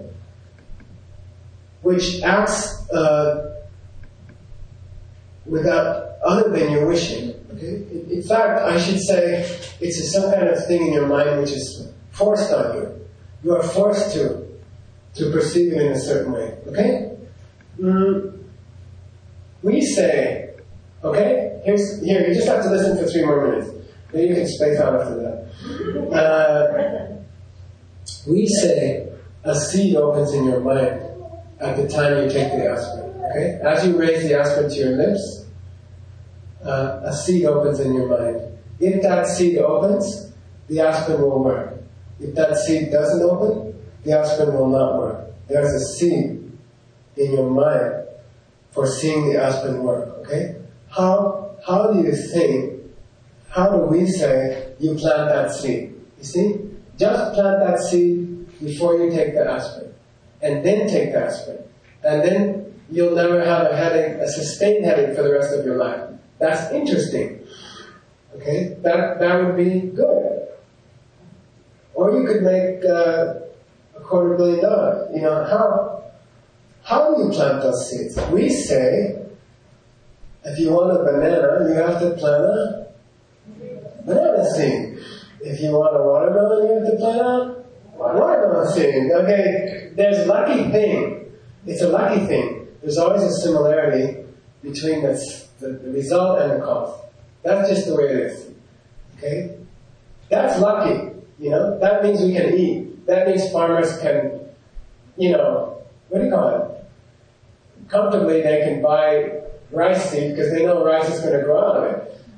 A: which acts uh, without, other than your wishing. Okay? In, in fact, I should say it's some kind of thing in your mind which is forced on you. You are forced to to perceive it in a certain way. Okay? Mm, we say, okay, here's here. You just have to listen for three more minutes. Then you can space out after that. Uh, we say a seed opens in your mind at the time you take the aspirin. Okay? As you raise the aspirin to your lips, uh, a seed opens in your mind. If that seed opens, the aspirin will work. If that seed doesn't open, the aspirin will not work. There's a seed in your mind for seeing the aspirin work. Okay? How how do you think? How do we say you plant that seed? You see, just plant that seed before you take the aspirin, and then take the aspirin, and then you'll never have a headache, a sustained headache for the rest of your life. That's interesting. Okay, that that would be good. Or you could make uh, a quarter billion dollars. You know, how how do you plant those seeds? We say, if you want a banana, you have to plant a banana seed. If you want a watermelon, you have to plant a watermelon seed. Okay, there's a lucky thing. It's a lucky thing. There's always a similarity between the, the, the result and the cause. That's just the way it is. Okay? That's lucky. You know, that means we can eat. That means farmers can, you know, what do you call it? Comfortably they can buy rice seed because they know rice is going to grow out of it.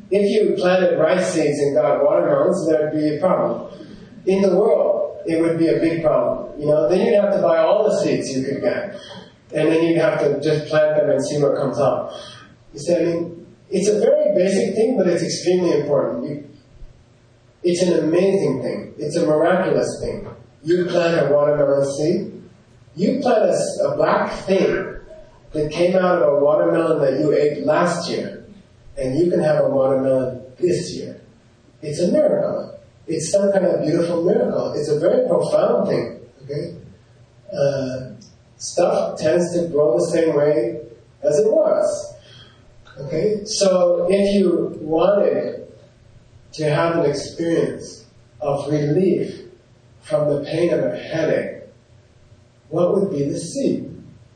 A: If you planted rice seeds and got watermelons, there would be a problem. In the world, it would be a big problem. You know, then you'd have to buy all the seeds you could get. And then you'd have to just plant them and see what comes up. You see, I mean, it's a very basic thing, but it's extremely important. You, it's an amazing thing. It's a miraculous thing. You plant a watermelon seed, you plant a, a black thing that came out of a watermelon that you ate last year, and you can have a watermelon this year. It's a miracle. It's some kind of beautiful miracle. It's a very profound thing. Okay, uh, stuff tends to grow the same way as it was. Okay, so if you wanted to have an experience of relief from the pain of a headache, what would be the seed?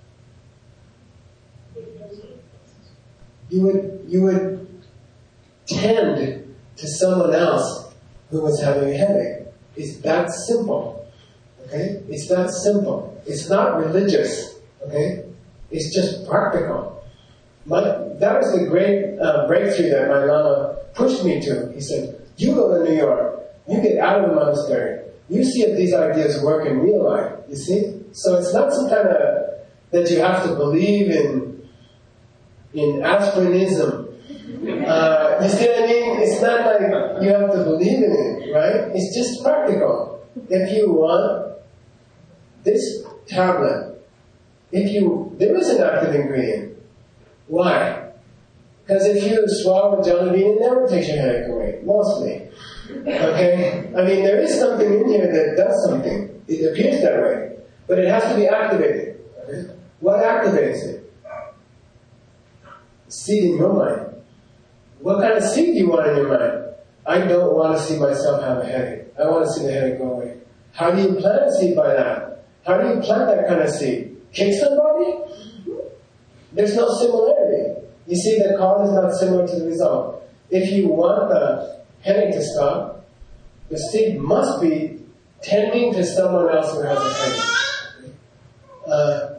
A: You would you would tend to someone else who was having a headache. It's that simple. Okay? It's that simple. It's not religious. Okay? It's just practical. My, that was the great uh, breakthrough that my Lama pushed me to. He said, you go to New York. You get out of the monastery. You see if these ideas work in real life. You see? So it's not some kind of that you have to believe in in aspirinism. Uh, you see what I mean? It's not like you have to believe in it, right? It's just practical. If you want this tablet, if you there is an active ingredient. Why? Because if you swallow jelly bean, it never takes your headache away, mostly. Okay? I mean, there is something in here that does something. It appears that way. But it has to be activated. Okay? What activates it? Seed in your mind. What kind of seed do you want in your mind? I don't want to see myself have a headache. I want to see the headache go away. How do you plant a seed by that? How do you plant that kind of seed? Kick somebody? There's no similarity. You see, the cause is not similar to the result. If you want the headache to stop, the seed must be tending to someone else who has a headache. Uh,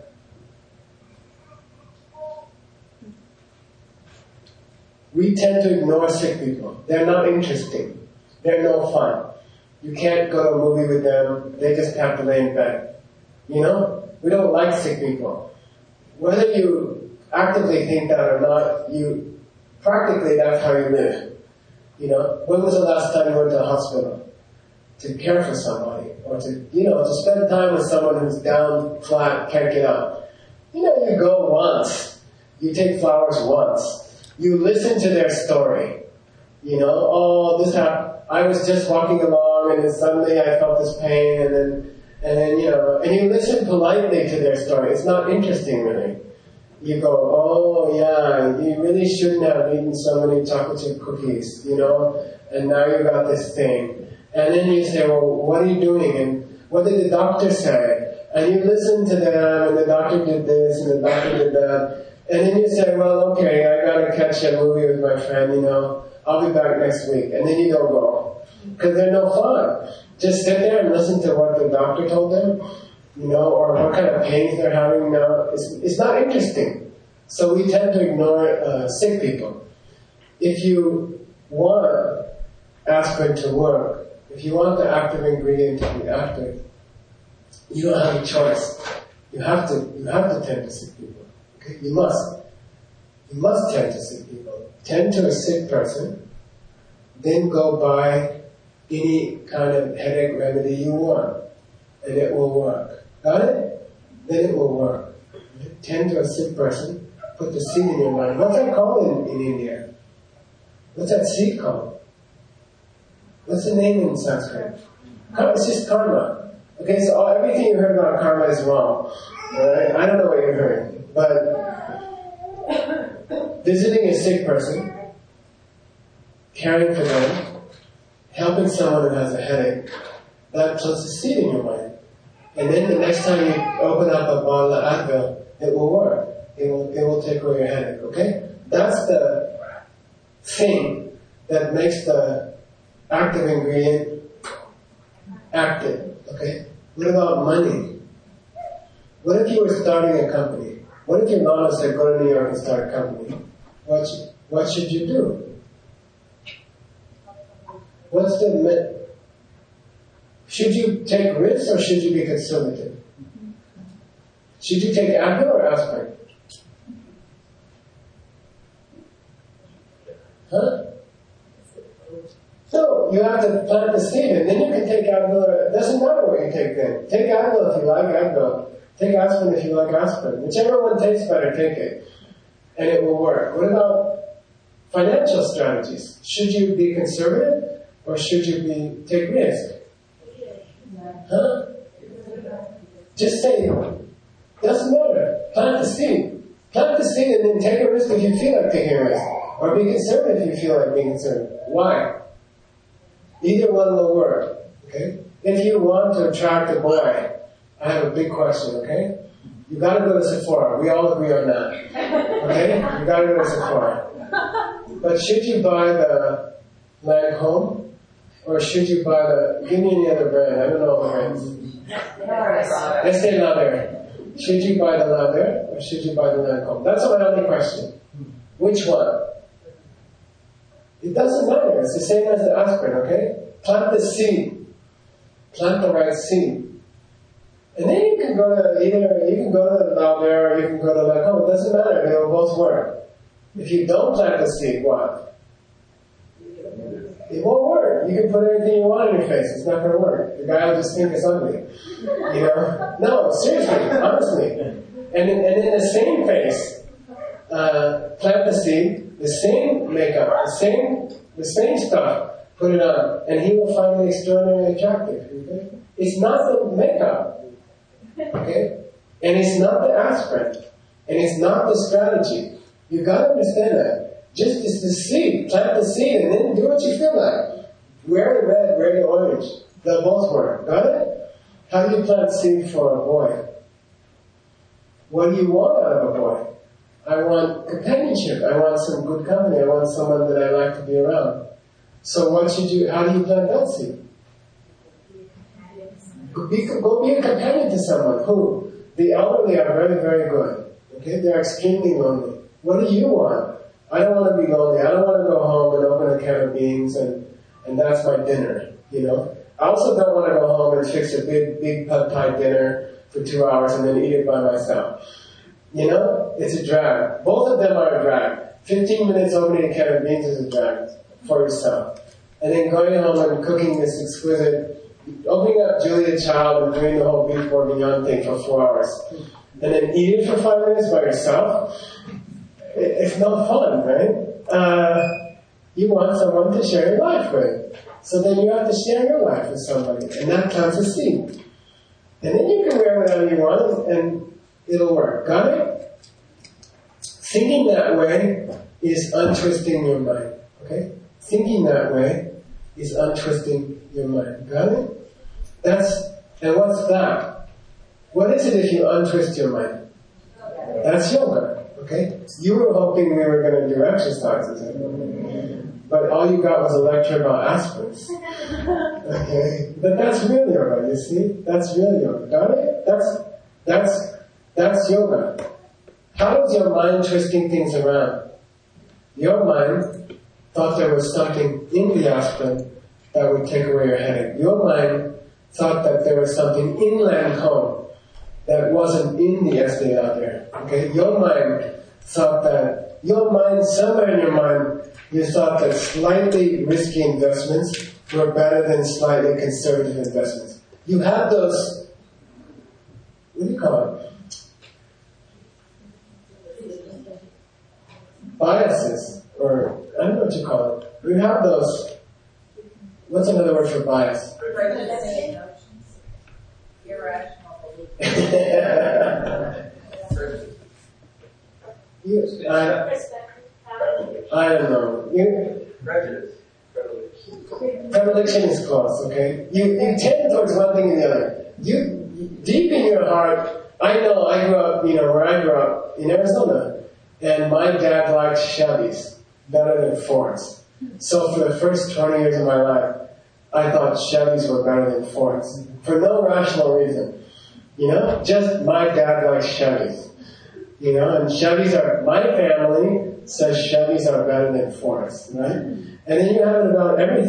A: we tend to ignore sick people. They're not interesting. They're no fun. You can't go to a movie with them. They just have to lay in bed. You know? We don't like sick people. Whether you actively think that or not, you practically that's how you live. You know, when was the last time you went to the hospital to care for somebody, or to you know to spend time with someone who's down flat, can't get up? You know, you go once, you take flowers once, you listen to their story. You know, oh, this happened. I was just walking along, and then suddenly I felt this pain, and then and then you know, and you listen politely to their story. It's not interesting, really. You go, oh yeah, you really shouldn't have eaten so many chocolate chip cookies, you know, and now you got this thing. And then you say, well, what are you doing? And what did the doctor say? And you listen to them, and the doctor did this, and the doctor did that. And then you say, well, okay, I gotta catch a movie with my friend, you know, I'll be back next week. And then you don't go. Because they're no fun. Just sit there and listen to what the doctor told them. You know, or what kind of pains they're having now. It's, it's not interesting. So we tend to ignore uh, sick people. If you want aspirin to work, if you want the active ingredient to be active, you don't have a choice. You have to, you have to tend to sick people. Okay? You must. You must tend to sick people. Tend to a sick person, then go buy any kind of headache remedy you want, and it will work. Got it? Then it will work. Tend to a sick person, put the seed in your mind. What's that called in, in India? What's that seed called? What's the name in Sanskrit? It's just karma. Okay, so everything you heard about karma is wrong. Right? I don't know what you're hearing, but visiting a sick person, caring for them, helping someone who has a headache, that puts a seed in your mind. And then the next time you open up a bottle of Advil, it will work. It will, it will take away your headache, okay? That's the thing that makes the active ingredient active, okay? What about money? What if you were starting a company? What if your mama said, go to New York and start a company? What, what should you do? What's the myth? Should you take risks or should you be conservative? Should you take Advil or aspirin? Huh? So you have to plant the seed, and then you can take Advil. Or, it doesn't matter what you take then. Take Advil if you like Advil. Take aspirin if you like aspirin. Whichever one tastes better, take it, and it will work. What about financial strategies? Should you be conservative or should you be take risk? Huh? Just say, doesn't matter. Plant the seed. Plant the seed and then take a risk if you feel like taking a risk. Or be conservative if you feel like being conservative. Why? Either one will work. Okay? If you want to attract a boy, I have a big question, okay? You gotta go to Sephora. We all agree on that. Okay? You gotta go to Sephora. But should you buy the Lancome? Or should you buy the, give me any other brand, I don't know the brands. Let's say leather. Should you buy the leather or should you buy the Lancome? That's my only question. Which one? It doesn't matter. It's the same as the aspirin, okay? Plant the seed. Plant the right seed. And then you can go to either, you can go to the leather or you can go to Lancome. It doesn't matter. They will both work. If you don't plant the seed, what? It won't work. You can put anything you want in your face. It's not going to work. The guy will just think it's ugly. You know? No, seriously, honestly. And in, and in the same face, uh, plant the seed, the same makeup, the same, the same stuff, put it on, and he will find it extraordinarily attractive. Okay? It's not the makeup, okay? And it's not the aspirin, and it's not the strategy. You got to understand that. Just it's the seed. Plant the seed and then do what you feel like. Wear the red, wear the orange. They'll both work. Got it? How do you plant seed for a boy? What do you want out of a boy? I want companionship. I want some good company. I want someone that I like to be around. So what should you, how do you plant that seed? Go be, go be a companion to someone who, the elderly are very, very good. Okay? They're extremely lonely. What do you want? I don't want to be lonely. I don't want to go home and open a can of beans and, and that's my dinner, you know. I also don't want to go home and fix a big, big pad thai dinner for two hours and then eat it by myself. You know, it's a drag. Both of them are a drag. Fifteen minutes opening a can of beans is a drag for yourself. And then going home and cooking this exquisite, opening up Julia Child and doing the whole beef bourguignon thing for four hours. And then eat it for five minutes by yourself. It's not fun, right? Uh, you want someone to share your life with. So then you have to share your life with somebody. And that plants a seed. And then you can wear whatever you want and it'll work. Got it? Thinking that way is untwisting your mind. Okay? Thinking that way is untwisting your mind. Got it? That's, and what's that? What is it if you untwist your mind? That's yoga. Okay? You were hoping we were going to do exercises. But all you got was a lecture about aspirins. Okay? But that's real yoga, you see? That's real yoga. Got it? That's, that's, that's yoga. How is your mind twisting things around? Your mind thought there was something in the aspirin that would take away your headache. Your mind thought that there was something in Lancome that wasn't in the Estee Lauder. Okay? Your mind thought that, your mind, somewhere in your mind, you thought that slightly risky investments were better than slightly conservative investments. You have those, what do you call it? Biases, or I don't know what you call it. You have those, what's another word for bias? Irrational belief. You, I, I don't know. You,
B: Prejudice.
A: Predilection is close, okay? You, you tend towards one thing or the other. You, deep in your heart, I know I grew up, you know, where I grew up in Arizona, and my dad liked Chevys better than Fords. So for the first twenty years of my life, I thought Chevys were better than Fords. For no rational reason. You know, just my dad likes Chevys. You know, and Chevys are, my family says Chevys are better than Fords, right? And then you have it about everything.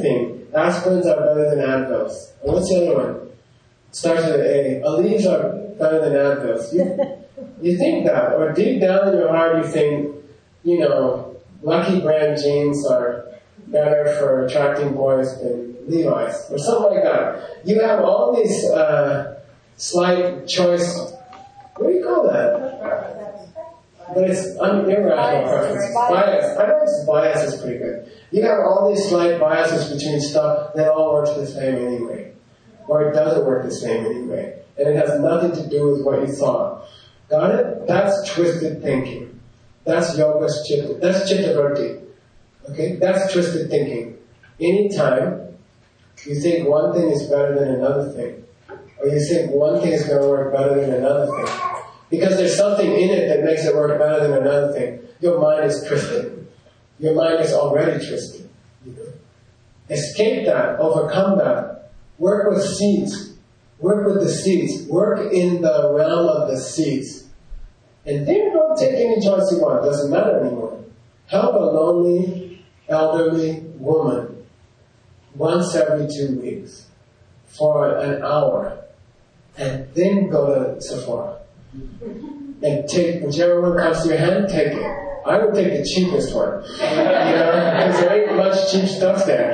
A: Aspirins are better than Advils. And what's the other one? Starts with A. Aleve are better than Advils. You, you think that, or deep down in your heart you think, you know, Lucky Brand jeans are better for attracting boys than Levi's, or something like that. You have all these uh, slight choice, what do you call that? But it's un- irrational preference. Bias. I know it's bias is pretty good. You have all these slight biases between stuff that all works the same anyway. Or it doesn't work the same anyway. And it has nothing to do with what you thought. Got it? That's twisted thinking. That's yoga's chitta. That's chittavritti. Okay? That's twisted thinking. Anytime you think one thing is better than another thing, or you think one thing is going to work better than another thing, because there's something in it that makes it work better than another thing, your mind is twisted. Your mind is already twisted. You know? Escape that. Overcome that. Work with seeds. Work with the seeds. Work in the realm of the seeds. And then don't take any choice you want. It doesn't matter anymore. Help a lonely, elderly woman once every two weeks for an hour. And then go to Sephora. And take whichever one comes to your hand, take it. I would take the cheapest one. You know, because there ain't much cheap stuff there.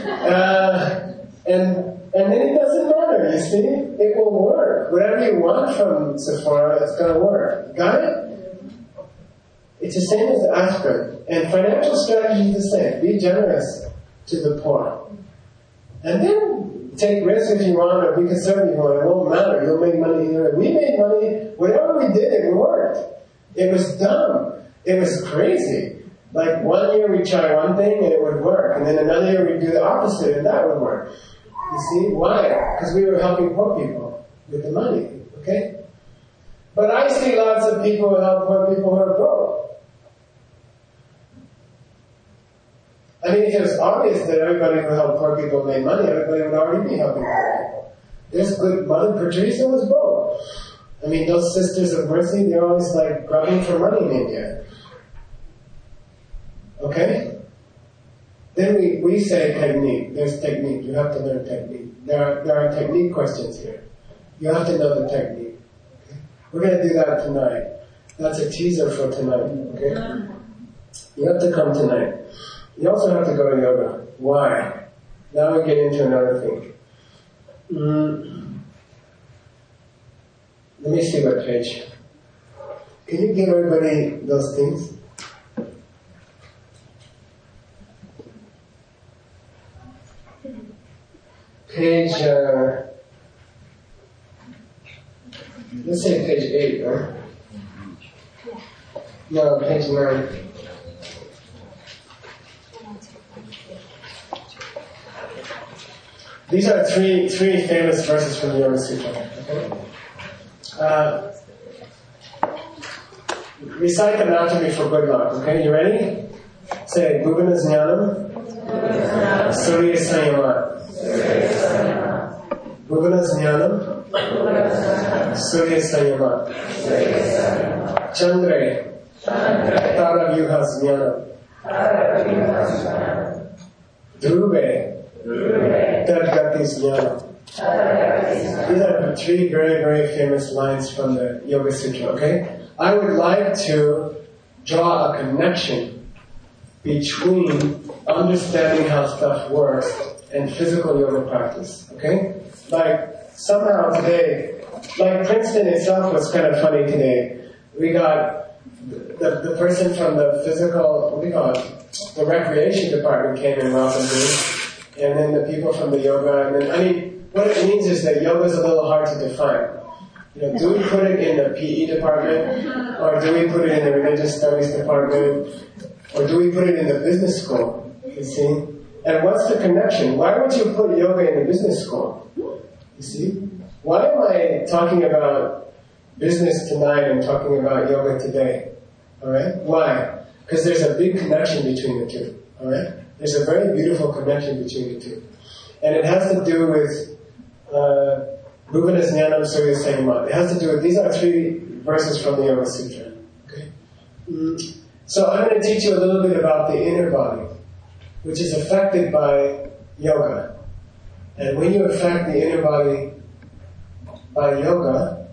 A: Uh, and and then it doesn't matter, you see? It will work. Whatever you want from Sephora, it's going to work. Got it? It's the same as the aspirin. And financial strategy is the same. Be generous to the poor. And then take risks if you want, or be conservative if you want. It won't matter. You'll make money either way. We made money. Whatever we did, it worked. It was dumb. It was crazy. Like one year we try one thing and it would work. And then another year we'd do the opposite and that would work. You see? Why? Because we were helping poor people with the money. Okay? But I see lots of people who help poor people who are broke. I mean, if it was obvious that everybody who helped poor people made money, everybody would already be helping poor people. There's good Mother Teresa was broke. I mean, those Sisters of Mercy, they're always like grubbing for money in India. Okay? Then we, we say technique. There's technique. You have to learn technique. There are, there are technique questions here. You have to know the technique. Okay? We're going to do that tonight. That's a teaser for tonight. Okay? You have to come tonight. You also have to go to yoga. Why? Now we get into another thing. Mm. Let me see what page. Can you give everybody those things? Page, uh, let's say page eight, right? No, page nine. These are three three famous verses from the Yoga Sutra. Okay? Uh, recite them after me for good luck. Okay, you ready? Say Bhuvana Jnanam Surya Sanyamat. Bhuvana Jnanam Surya Sanyamat. Chandre Tara Vyuha Jnanam Dhruve Tadgati Jnanam. These are three very, very famous lines from the Yoga Sutra, okay? I would like to draw a connection between understanding how stuff works and physical yoga practice, okay? Like, somehow today, like Princeton itself was kind of funny today. We got the, the person from the physical, what do you call it? The recreation department came and welcomed me, and then the people from the yoga, and then, I mean, what it means is that yoga is a little hard to define. You know, do we put it in the P E department, or do we put it in the religious studies department, or do we put it in the business school? You see? And what's the connection? Why would you put yoga in the business school? You see? Why am I talking about business tonight and talking about yoga today? Alright? Why? Because there's a big connection between the two. Alright? There's a very beautiful connection between the two. And it has to do with uh, Bhuvana Jnanam Surya Sanyamat. It has to do with, these are three verses from the Yoga Sutra. Okay? So I'm going to teach you a little bit about the inner body, which is affected by yoga. And when you affect the inner body by yoga,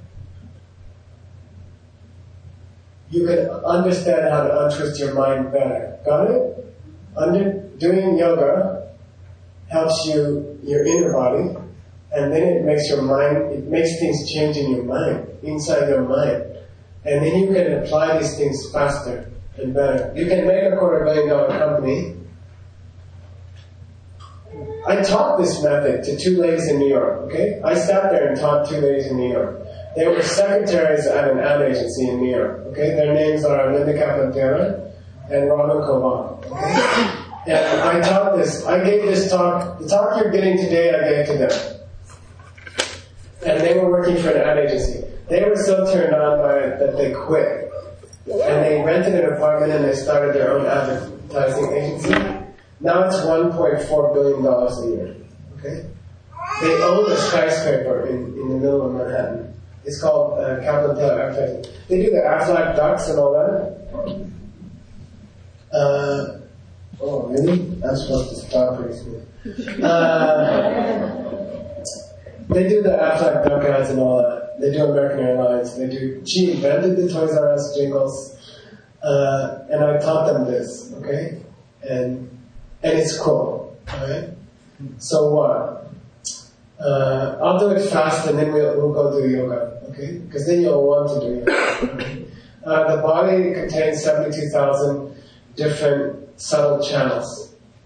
A: you can understand how to untwist your mind better. Got it? Under, doing yoga helps you, your inner body, and then it makes your mind, it makes things change in your mind, inside your mind. And then you can apply these things faster and better. You can make a quarter billion dollar company. I taught this method to two ladies in New York, okay? I sat there and taught two ladies in New York. They were secretaries at an ad agency in New York, okay? Their names are Linda Capantera and Robin Kovan, okay? And I taught this, I gave this talk, the talk you're getting today I gave to them. And they were working for an ad agency. They were so turned on by it that they quit. And they rented an apartment and they started their own advertising agency. Now it's one point four billion dollars a year. Okay? They own a skyscraper in, in the middle of Manhattan. It's called uh, Kaplan Taylor Advertising. They do the Aflac ducks and all that. Uh, oh, really? I'm supposed to stop pretty soon. Uh, they do the Aflac duck ads and all that. They do American Airlines. They do. She invented the Toys R Us jingles, uh, and I taught them this. Okay, and and it's cool. All right. So what? Uh, I'll do it fast, and then we'll we'll go do yoga. Okay, because then you'll want to do yoga. Okay? Uh, the body contains seventy-two thousand different subtle channels.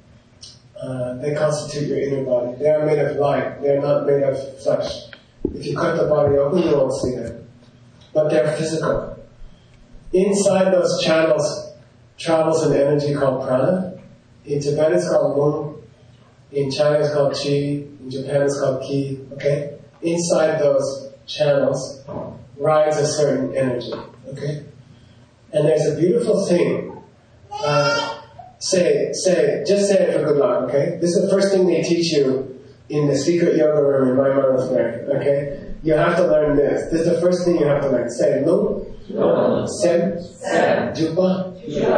A: Uh, they constitute your inner body. They are made of light. They are not made of flesh. If you cut the body open, you won't see them. But they're physical. Inside those channels travels an energy called prana. In Tibet it's called Lung. In China it's called Qi. In Japan it's called Ki. Okay? Inside those channels rides a certain energy. Okay? And there's a beautiful thing. Uh, say, say, just say it for good luck, okay? This is the first thing they teach you in the secret yoga room in my monastery, okay? You have to learn this. This is the first thing you have to learn. Say, Lung, Sem, Jupa,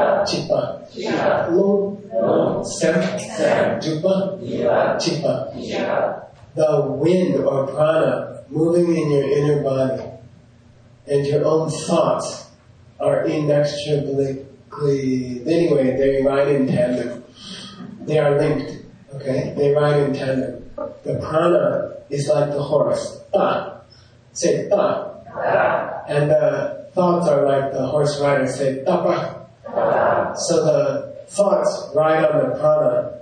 A: Chipa. Lung, Sem, Jupa, Chipa. The wind or prana moving in your inner body and your own thoughts are inextricably, anyway, they ride in tandem. They are linked, okay? They ride in tandem. The prana is like the horse. Ta. Say ta. And the thoughts are like the horse rider. Say tapa. So the thoughts ride on the prana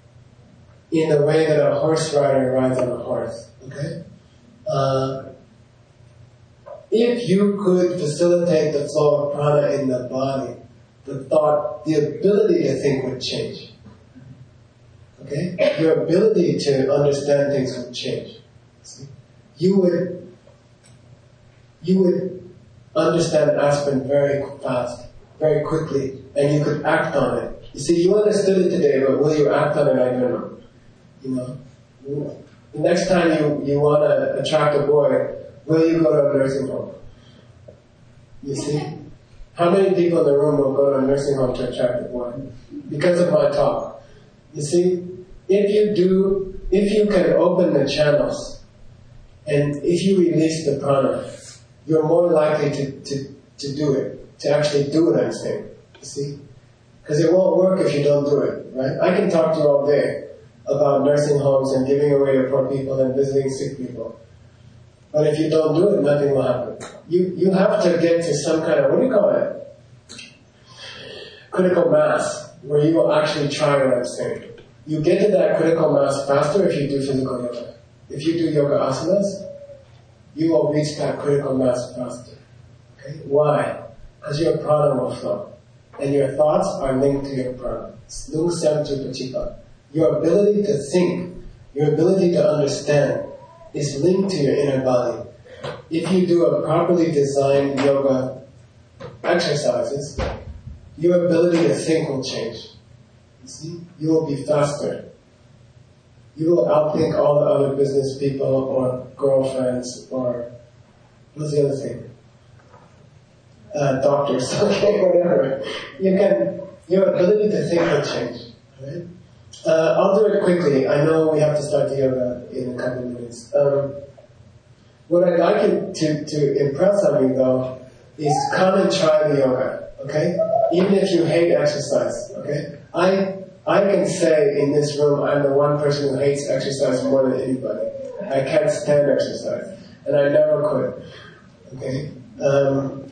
A: in the way that a horse rider rides on a horse. Okay? Uh, if you could facilitate the flow of prana in the body, the thought, the ability to think would change. Okay? Your ability to understand things would change. See? You would, you would understand aspirin very fast, very quickly, and you could act on it. You see, you understood it today, but will you act on it? I don't know. You know? The next time you, you want to attract a boy, will you go to a nursing home? You see? How many people in the room will go to a nursing home to attract a boy? Because of my talk. You see? If you do, if you can open the channels, and if you release the prana, you're more likely to, to, to do it, to actually do what I'm saying. You see? Because it won't work if you don't do it, right? I can talk to you all day about nursing homes and giving away to poor people and visiting sick people. But if you don't do it, nothing will happen. You, you have to get to some kind of, what do you call it? Critical mass, where you will actually try what I'm saying. You get to that critical mass faster if you do physical yoga. If you do yoga asanas, you will reach that critical mass faster. Okay? Why? Because your prana will flow. And your thoughts are linked to your prana. Lung Sem Jupa Chipa. Your ability to think, your ability to understand is linked to your inner body. If you do a properly designed yoga exercises, your ability to think will change. You see? You will be faster. You will outthink all the other business people or girlfriends or, what's the other thing? Uh, doctors, okay, whatever. You can, your ability to think will change. Right? Uh, I'll do it quickly. I know we have to start the yoga in a couple of minutes. Um, what I'd like you to, to impress on you, though, is come and try the yoga, okay? Even if you hate exercise, okay? I I can say in this room I'm the one person who hates exercise more than anybody. I can't stand exercise, and I never quit, okay? Um,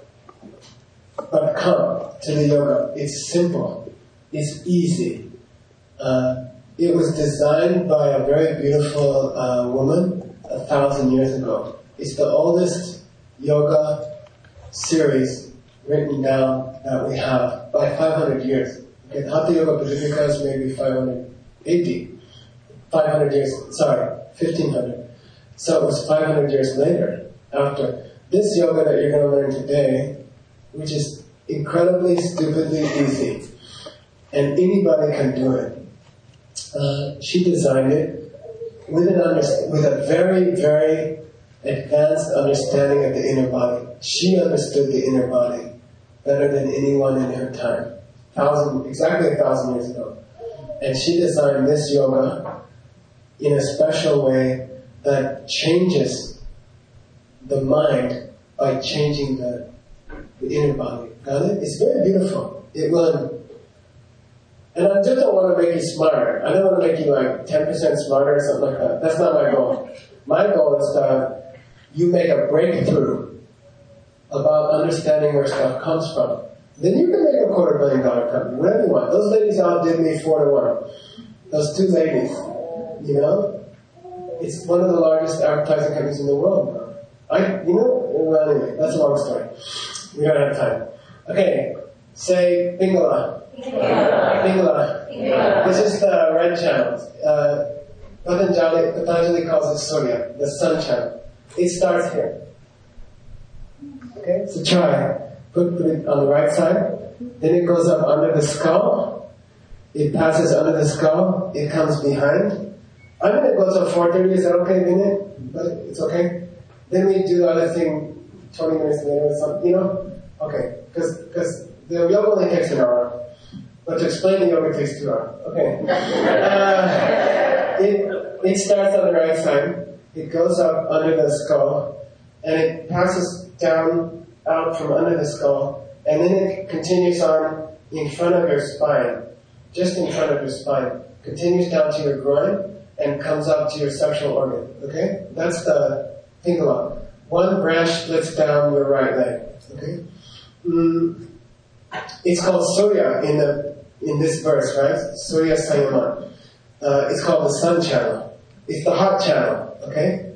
A: but come to the yoga. It's simple. It's easy. Uh, it was designed by a very beautiful uh, woman a thousand years ago. It's the oldest yoga series written down that we have by five hundred years. Okay, Hatha Yoga Pradipika is maybe five hundred eighty. five hundred years, sorry, fifteen hundred. So it was five hundred years later, after. This yoga that you're going to learn today, which is incredibly, stupidly easy, and anybody can do it. Uh, she designed it with, an under, with a very, very advanced understanding of the inner body. She understood the inner body better than anyone in her time. Thousand, exactly a thousand years ago. And she designed this yoga in a special way that changes the mind by changing the, the inner body. Got it? It's very beautiful. It will. And I just don't want to make you smarter. I don't want to make you like ten percent smarter or something like that. That's not my goal. My goal is that you make a breakthrough about understanding where stuff comes from. Then you can make a quarter billion dollar company, whatever you want. Those ladies outdid me four to one. Those two ladies, you know? It's one of the largest advertising companies in the world. I, you know, well anyway, that's a long story. We don't have time. Okay, say Pingala. Pingala. Pingala. Pingala. This is the red channel. Uh, Patanjali, Patanjali calls it Surya, the sun channel. It starts here. Okay, so try. Put, put it on the right side. Then it goes up under the skull. It passes under the skull. It comes behind. I'm going to go till four thirty. Is that okay, Vinay? But it's okay. Then we do the other thing twenty minutes later or something, you know? Okay, because because the yoga only takes an hour, but to explain the yoga takes two hours. Okay. Uh, it, it starts on the right side, it goes up under the skull, and it passes down, out from under the skull, and then it continues on in front of your spine, just in front of your spine, continues down to your groin, and comes up to your sexual organ, okay? That's the Pingala. One branch splits down your right leg. Okay? Mm, it's called Surya in the in this verse, right? Surya Sayama. Uh, it's called the sun channel. It's the hot channel. Okay?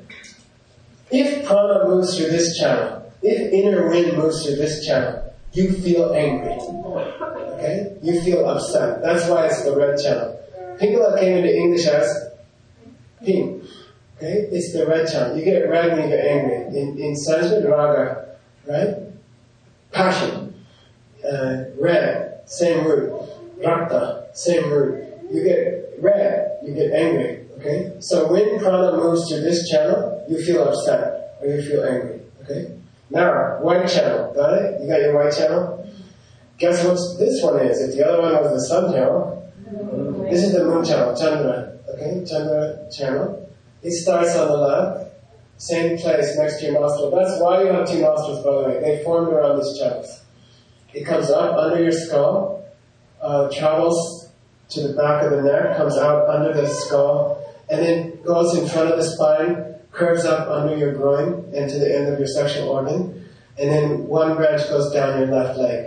A: If prana moves through this channel, if inner wind moves through this channel, you feel angry. Okay? You feel upset. That's why it's the red channel. Pingala came into English as pink. Okay? It's the red channel. You get red when you get angry. In, in Sanskrit, raga, right? Passion. Uh, red, same root. Rakta, same root. You get red, you get angry. Okay? So when prana moves through this channel, you feel upset or you feel angry. Okay? Now, white channel. Got it? You got your white channel? Guess what this one is? If the other one was the sun channel, this is the moon channel, Chandra. Okay? Chandra channel. It starts on the left, same place next to your nostril. That's why you have two nostrils, by the way. They formed around these channels. It comes up under your skull, uh, travels to the back of the neck, comes out under the skull, and then goes in front of the spine, curves up under your groin and to the end of your sexual organ, and then one branch goes down your left leg.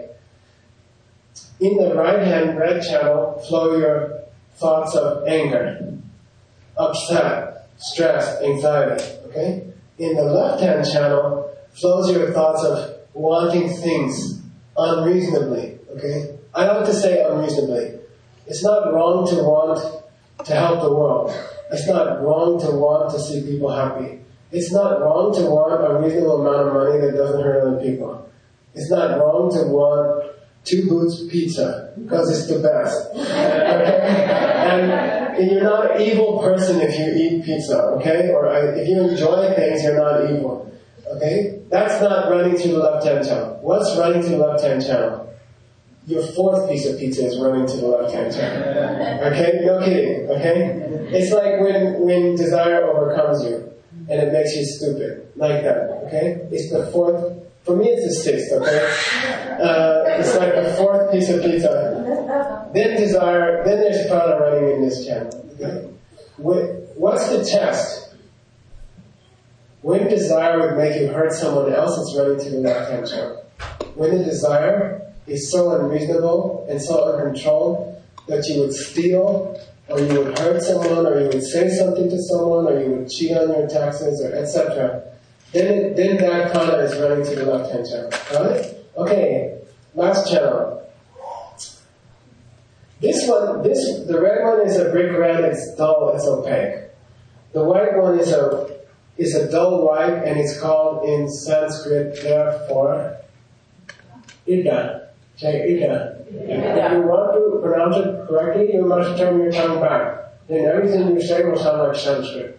A: In the right hand red channel flow your thoughts of anger, upset, stress, anxiety, okay? In the left-hand channel flows your thoughts of wanting things unreasonably, okay? I like to say unreasonably. It's not wrong to want to help the world. It's not wrong to want to see people happy. It's not wrong to want a reasonable amount of money that doesn't hurt other people. It's not wrong to want two boots pizza because it's the best, okay? And And you're not an evil person if you eat pizza, okay? Or if you enjoy things, you're not evil, okay? That's not running through the left-hand channel. What's running through the left-hand channel? your fourth piece of pizza is running to the left-hand channel. Okay? No kidding. Okay? It's like when, when desire overcomes you and it makes you stupid. Like that. Okay? It's the fourth. For me, it's the sixth. Okay? Uh, it's like the fourth piece of pizza. Then desire, then there's prana running in this channel. Okay? What's the test? When desire would make you hurt someone else, it's running to the left-hand channel. When the desire is so unreasonable and so uncontrolled that you would steal, or you would hurt someone, or you would say something to someone, or you would cheat on your taxes, or et cetera, then it, then that prana is running to the left-hand channel. Got it? Okay, last channel. This one, this the red one is a brick red. It's dull. It's opaque. The white one is a is a dull white, and it's called in Sanskrit therefore ida. Say ida. If you want to pronounce it correctly, you must turn your tongue back. Then everything you say will sound like Sanskrit.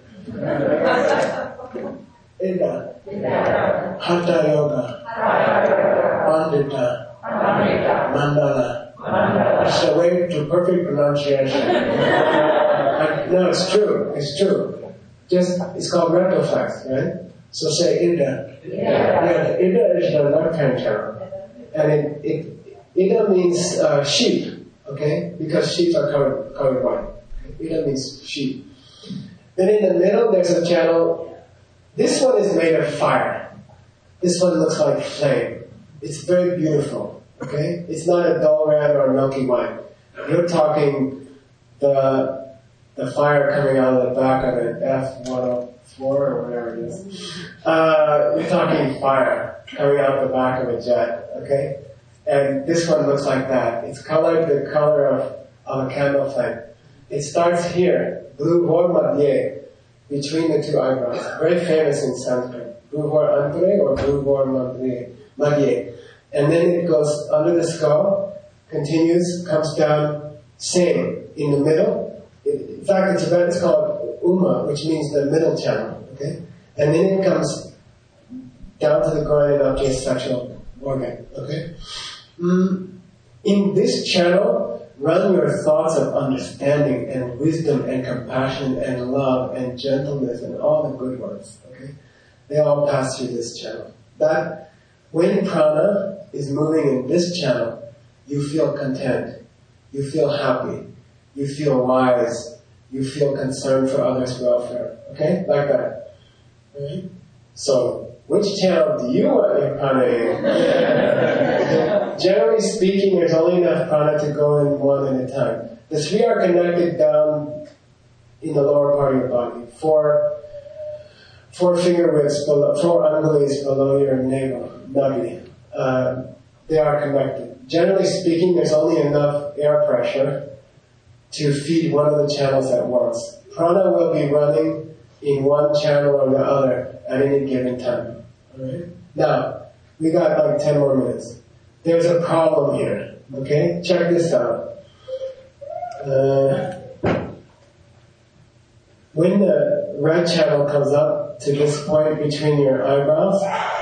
A: Ida. Hatha yoga. Pandita. Mandala. It's the way to perfect pronunciation. No, it's true. It's true. Just, it's called retroflex, right? So say Ida. Yeah, yeah, Ida is the left-hand channel. And it, it Ida means uh, sheep, okay? Because sheep are covered, covered white. Ida means sheep. Then in the middle, there's a channel. This one is made of fire. This one looks like flame. It's very beautiful, okay? It's not a dull red or milky white. You're talking the the fire coming out of the back of an F one oh four or whatever it is. Uh, you're talking fire coming out the back of a jet, okay? And this one looks like that. It's colored the color of, of a candle flame. It starts here, Bhuvor Madhye, between the two eyebrows. Very famous in Sanskrit. Bhuvor Antre or Bhuvor Madhye. And then it goes under the skull, continues, comes down, same, in the middle. In fact, in Tibet it's called Uma, which means the middle channel, okay? And then it comes down to the groin and up to his sexual organ, okay? Mm. In this channel, run your thoughts of understanding and wisdom and compassion and love and gentleness and all the good ones, okay? They all pass through this channel. That, when prana is moving in this channel, you feel content, you feel happy, you feel wise, you feel concerned for others' welfare. Okay? Like that. Right? So, which channel do you want your prana in? Generally speaking, there's only enough prana to go in one at a time. The three are connected down in the lower part of your body. Four, four finger widths below, four angulis below your navel, nabi. Uh, they are connected. Generally speaking, there's only enough air pressure to feed one of the channels at once. Prana will be running in one channel or the other at any given time. Alright? Now, we got like ten more minutes. There's a problem here. Okay? Check this out. Uh, when the red channel comes up to this point between your eyebrows,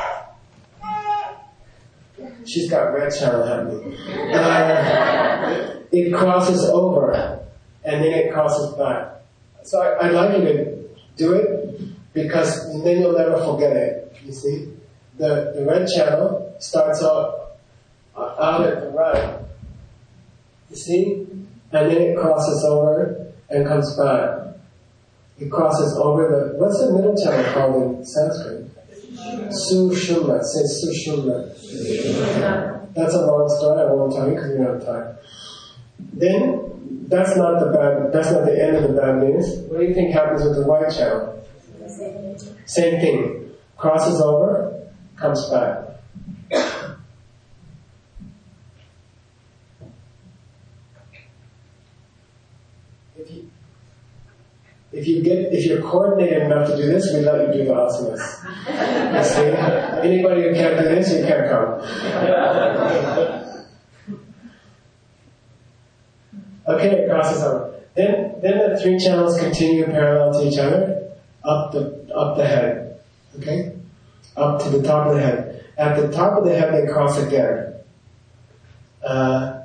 A: she's got red channel happening. Uh, it crosses over, and then it crosses back. So I, I'd like you to do it, because then you'll never forget it, you see. The, the red channel starts out, uh, out at the right, you see, and then it crosses over and comes back. It crosses over the, what's the middle channel called in Sanskrit? Sushumna, say Sushumna. That's a long story, I won't tell you because we don't have time. Then, that's not the bad, that's not the end of the bad news. What do you think happens with the white channel? Same thing. Crosses over, comes back. If you, if you get, if you're coordinated enough to do this, we let you do the asanas. You see? Anybody who can't do this, you can't come. Okay, it crosses over. Then, then the three channels continue parallel to each other, up the up the head. Okay, up to the top of the head. At the top of the head, they cross again. Uh,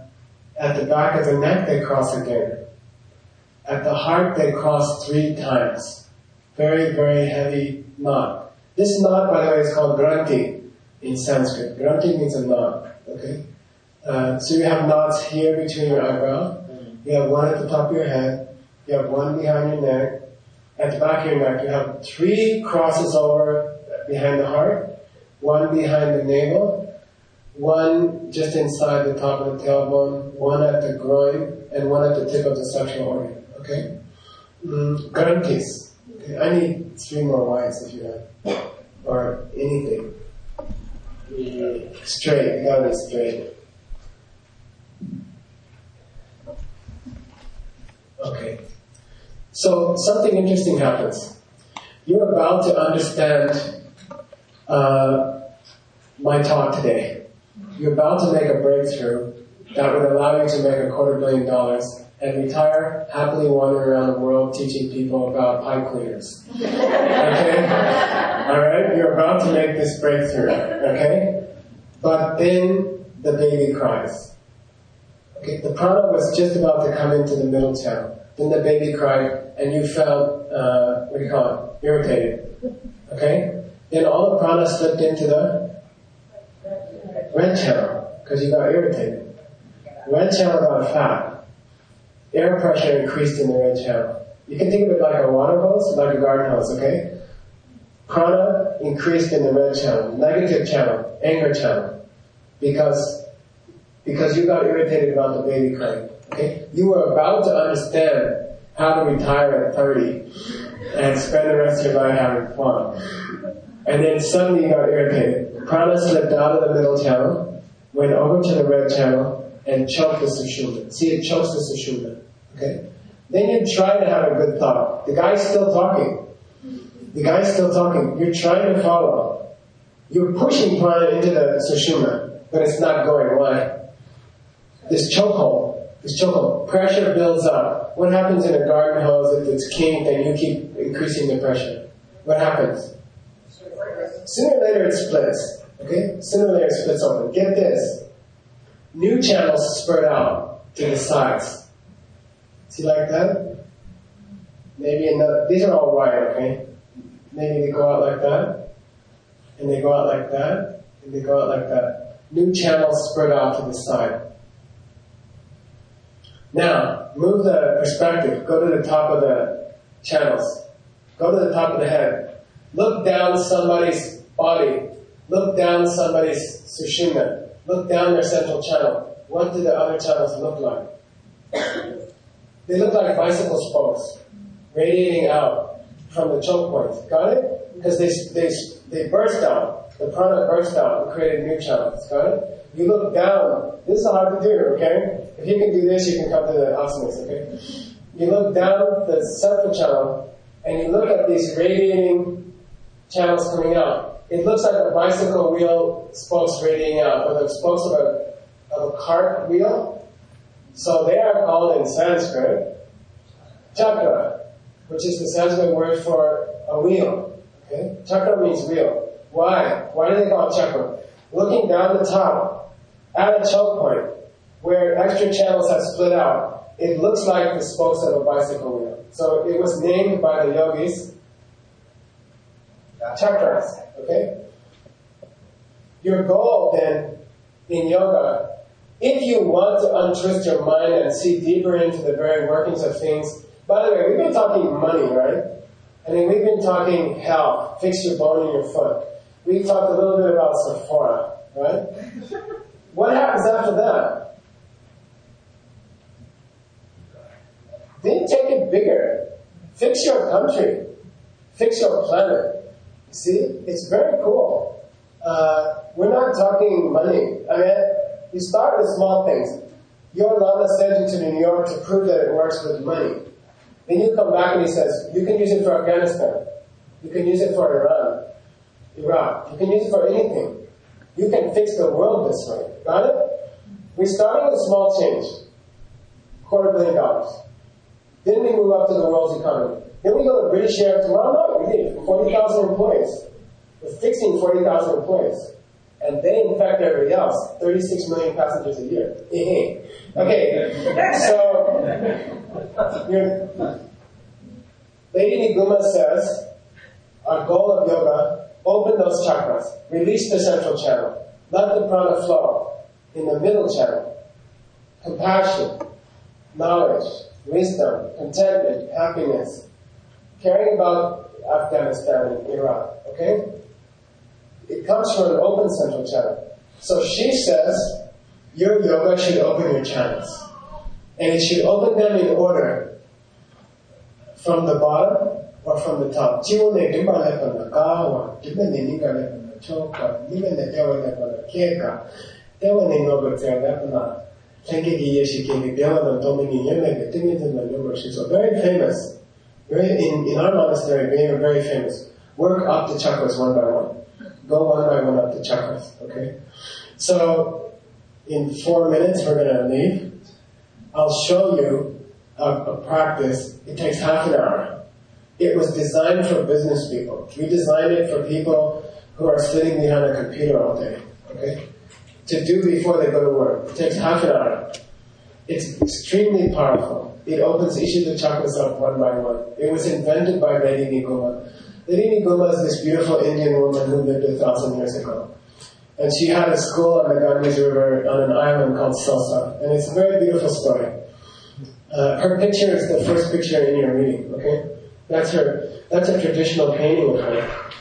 A: At the back of the neck, they cross again. At the heart, they cross three times. Very, very heavy knot. This knot, by the way, is called granthi in Sanskrit. Granthi means a knot. Okay? Uh, so you have knots here between your eyebrow. You have one at the top of your head. You have one behind your neck. At the back of your neck, you have three crosses over behind the heart. One behind the navel. One just inside the top of the tailbone. One at the groin. And one at the tip of the sexual organ. Okay? Mm, granthis. Okay, I need three more wines if you have. Or anything. Yeah. Straight. You gotta be straight. Okay. So something interesting happens. You're about to understand uh, my talk today. You're about to make a breakthrough that would allow you to make a quarter billion dollars and retire happily wandering around the world teaching people about pipe cleaners. Okay? Alright? You're about to make this breakthrough. Okay? But then the baby cries. Okay? The prana was just about to come into the middle channel. Then the baby cried and you felt, uh, what do you call it? Irritated. Okay? Then all the prana slipped into the red channel because you got irritated. Red channel got fat. Air pressure increased in the red channel. You can think of it like a water hose, like a garden hose, okay? Prana increased in the red channel, negative channel, anger channel, because because you got irritated about the baby crying, okay? You were about to understand how to retire at thirty and spend the rest of your life having fun. And then suddenly you got irritated. Prana slipped out of the middle channel, went over to the red channel, and choked the sushumna. See, it chokes the sushumna. Okay? Then you try to have a good thought. The guy's still talking. The guy's still talking. You're trying to follow. You're pushing prana into the sushumna, but it's not going. Why? This chokehold. This chokehold. Pressure builds up. What happens in a garden hose if it's kinked and you keep increasing the pressure? What happens? Sooner or later it splits. Okay? Sooner or later it splits open. Get this. New channels spread out to the sides. See like that? Maybe another, these are all wide, okay? Maybe they go out like that, and they go out like that, and they go out like that. New channels spread out to the side. Now, move the perspective. Go to the top of the channels. Go to the top of the head. Look down somebody's body. Look down somebody's sushumna. Look down their central channel. What do the other channels look like? They look like bicycle spokes radiating out from the choke point. Got it? Because they, they, they burst out. The prana burst out and created new channels. Got it? You look down. This is hard to do, okay? If you can do this, you can come to the asanas, okay? You look down the central channel and you look at these radiating channels coming out. It looks like a bicycle wheel spokes radiating out, or the spokes of a, of a cart wheel. So they are called in Sanskrit chakra, which is the Sanskrit word for a wheel. Okay? Chakra means wheel. Why? Why do they call it chakra? Looking down the top at a choke point where extra channels have split out, it looks like the spokes of a bicycle wheel. So it was named by the yogis chakras. Okay? Your goal then in yoga, if you want to untwist your mind and see deeper into the very workings of things, by the way, we've been talking money, right? I mean, we've been talking health, fix your bone in your foot. We talked a little bit about Sephora, right? What happens after that? Then take it bigger. Fix your country. Fix your planet. See, it's very cool. Uh, we're not talking money. I mean, you start with small things. Your Lama sent you to New York to prove that it works with money. Then you come back and he says, you can use it for Afghanistan. You can use it for Iran, Iraq. You can use it for anything. You can fix the world this way. Got it? We're starting with small change. Quarter billion dollars. Then we move up to the world's economy. Then we go to British Air tomorrow night. We need forty thousand employees. We're fixing forty thousand employees. And they infect everybody else. thirty-six million passengers a year. Okay, so Lady Niguma says, our goal of yoga, open those chakras, release the central channel, let the prana flow in the middle channel. Compassion, knowledge, wisdom, contentment, happiness, caring about Afghanistan and Iraq, okay? It comes from an open central channel. So she says, your yoga should open your channels. And it should open them in order, from the bottom or from the top. So very famous. Very, in, in our monastery, we are very famous. Work up the chakras one by one. Go one by one up the chakras, okay? So, in four minutes we're going to leave. I'll show you a, a practice. It takes half an hour. It was designed for business people. We designed it for people who are sitting behind a computer all day, okay? To do before they go to work. It takes half an hour. It's extremely powerful. It opens each of the chakras up one by one. It was invented by Lady Niguma. Lady Niguma is this beautiful Indian woman who lived a thousand years ago. And she had a school on the Ganges River on an island called Silsa. And it's a very beautiful story. Uh, her picture is the first picture in your reading, okay? That's her, that's a traditional painting of her.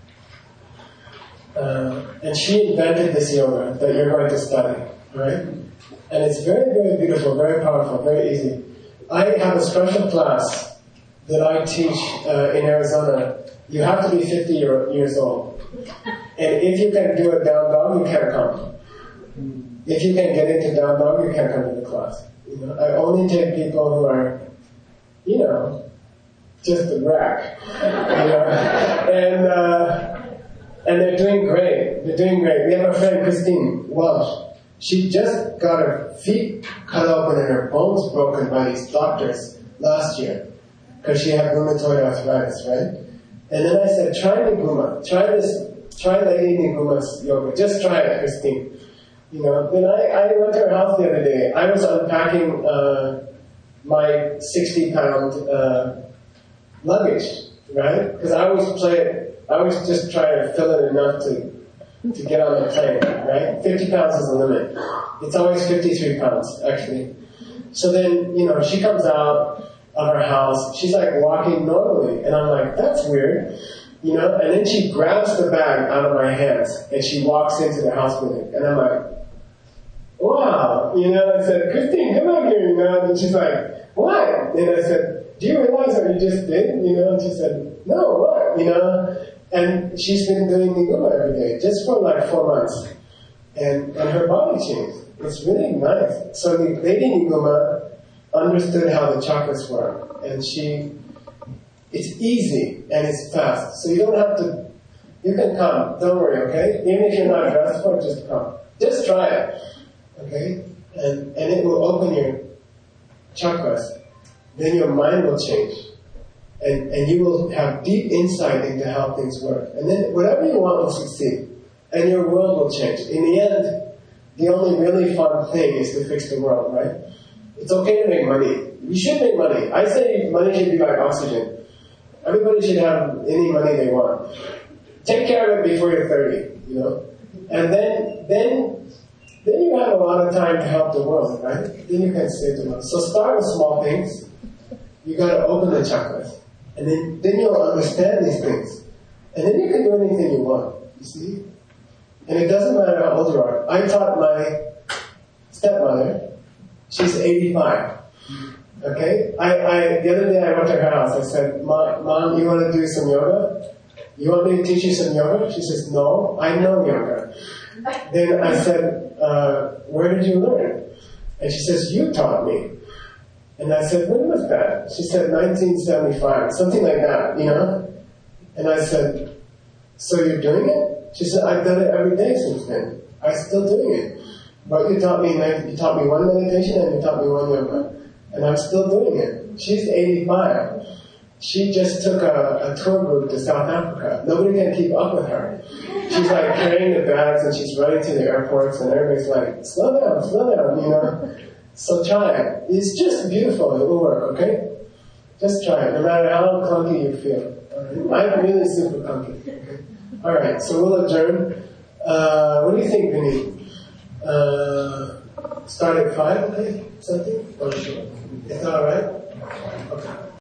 A: Uh, and she invented this yoga that you're going to study, right? And it's very, very beautiful, very powerful, very easy. I have a special class that I teach uh, in Arizona. You have to be fifty year, years old. And if you can do a down dog, you can't come. If you can get into down dog, you can't come to the class. You know, I only take people who are, you know, just a wreck. You know? And, uh, and they're doing great. They're doing great. We have a friend, Christine Welsh. She just got her feet cut open and her bones broken by these doctors last year because she had rheumatoid arthritis, right? And then I said, try Niguma, try this, try Lady Niguma's yoga, just try it, Christine. You know, then I, I went to her house the other day. I was unpacking uh, my sixty pound uh, luggage, right? Because I always play it, I always just try to fill it enough to to get on the plane, right? fifty pounds is the limit. It's always fifty-three pounds, actually. So then, you know, she comes out of her house, she's like walking normally, and I'm like, that's weird, you know? And then she grabs the bag out of my hands, and she walks into the house with it, and I'm like, wow, you know? I said, Christine, come out here, you know? And she's like, what? And I said, do you realize what you just did? You know? And she said, no, what? You know? And she's been doing Niguma every day, just for like four months. And, and her body changed. It's really nice. So the Lady Niguma understood how the chakras work. And she, it's easy and it's fast. So you don't have to, you can come, don't worry, okay? Even if you're not dressed for it, just come. Just try it, okay? And, and it will open your chakras. Then your mind will change. And, and you will have deep insight into how things work. And then whatever you want will succeed. And your world will change. In the end, the only really fun thing is to fix the world, right? It's okay to make money. You should make money. I say money should be like oxygen. Everybody should have any money they want. Take care of it before you're thirty, you know? And then, then, then you have a lot of time to help the world, right? Then you can save the world. So start with small things. You gotta open the chakras. And then, then you'll understand these things. And then you can do anything you want, you see? And it doesn't matter how old you are. I taught my stepmother, she's eighty-five. Okay? I, I, the other day I went to her house. I said, Mom, Mom, you want to do some yoga? You want me to teach you some yoga? She says, no, I know yoga. Then I said, uh, where did you learn? And she says, you taught me. And I said, when was that? She said, nineteen seventy-five, something like that, you know? And I said, so you're doing it? She said, I've done it every day since then. I'm still doing it. But you taught me, you taught me one meditation and you taught me one yoga. And I'm still doing it. She's eighty-five. she just took a, a tour group to South Africa. Nobody can keep up with her. She's like carrying the bags and she's running to the airports and everybody's like, slow down, slow down, you know. So try it. It's just beautiful. It will work, okay? Just try it, no matter how clunky you feel. Right? I'm really super clunky. Okay? All right, so we'll adjourn. Uh, what do you think, Vinny? Uh, start at five, okay? Something? Or sure? Is that all right? Okay.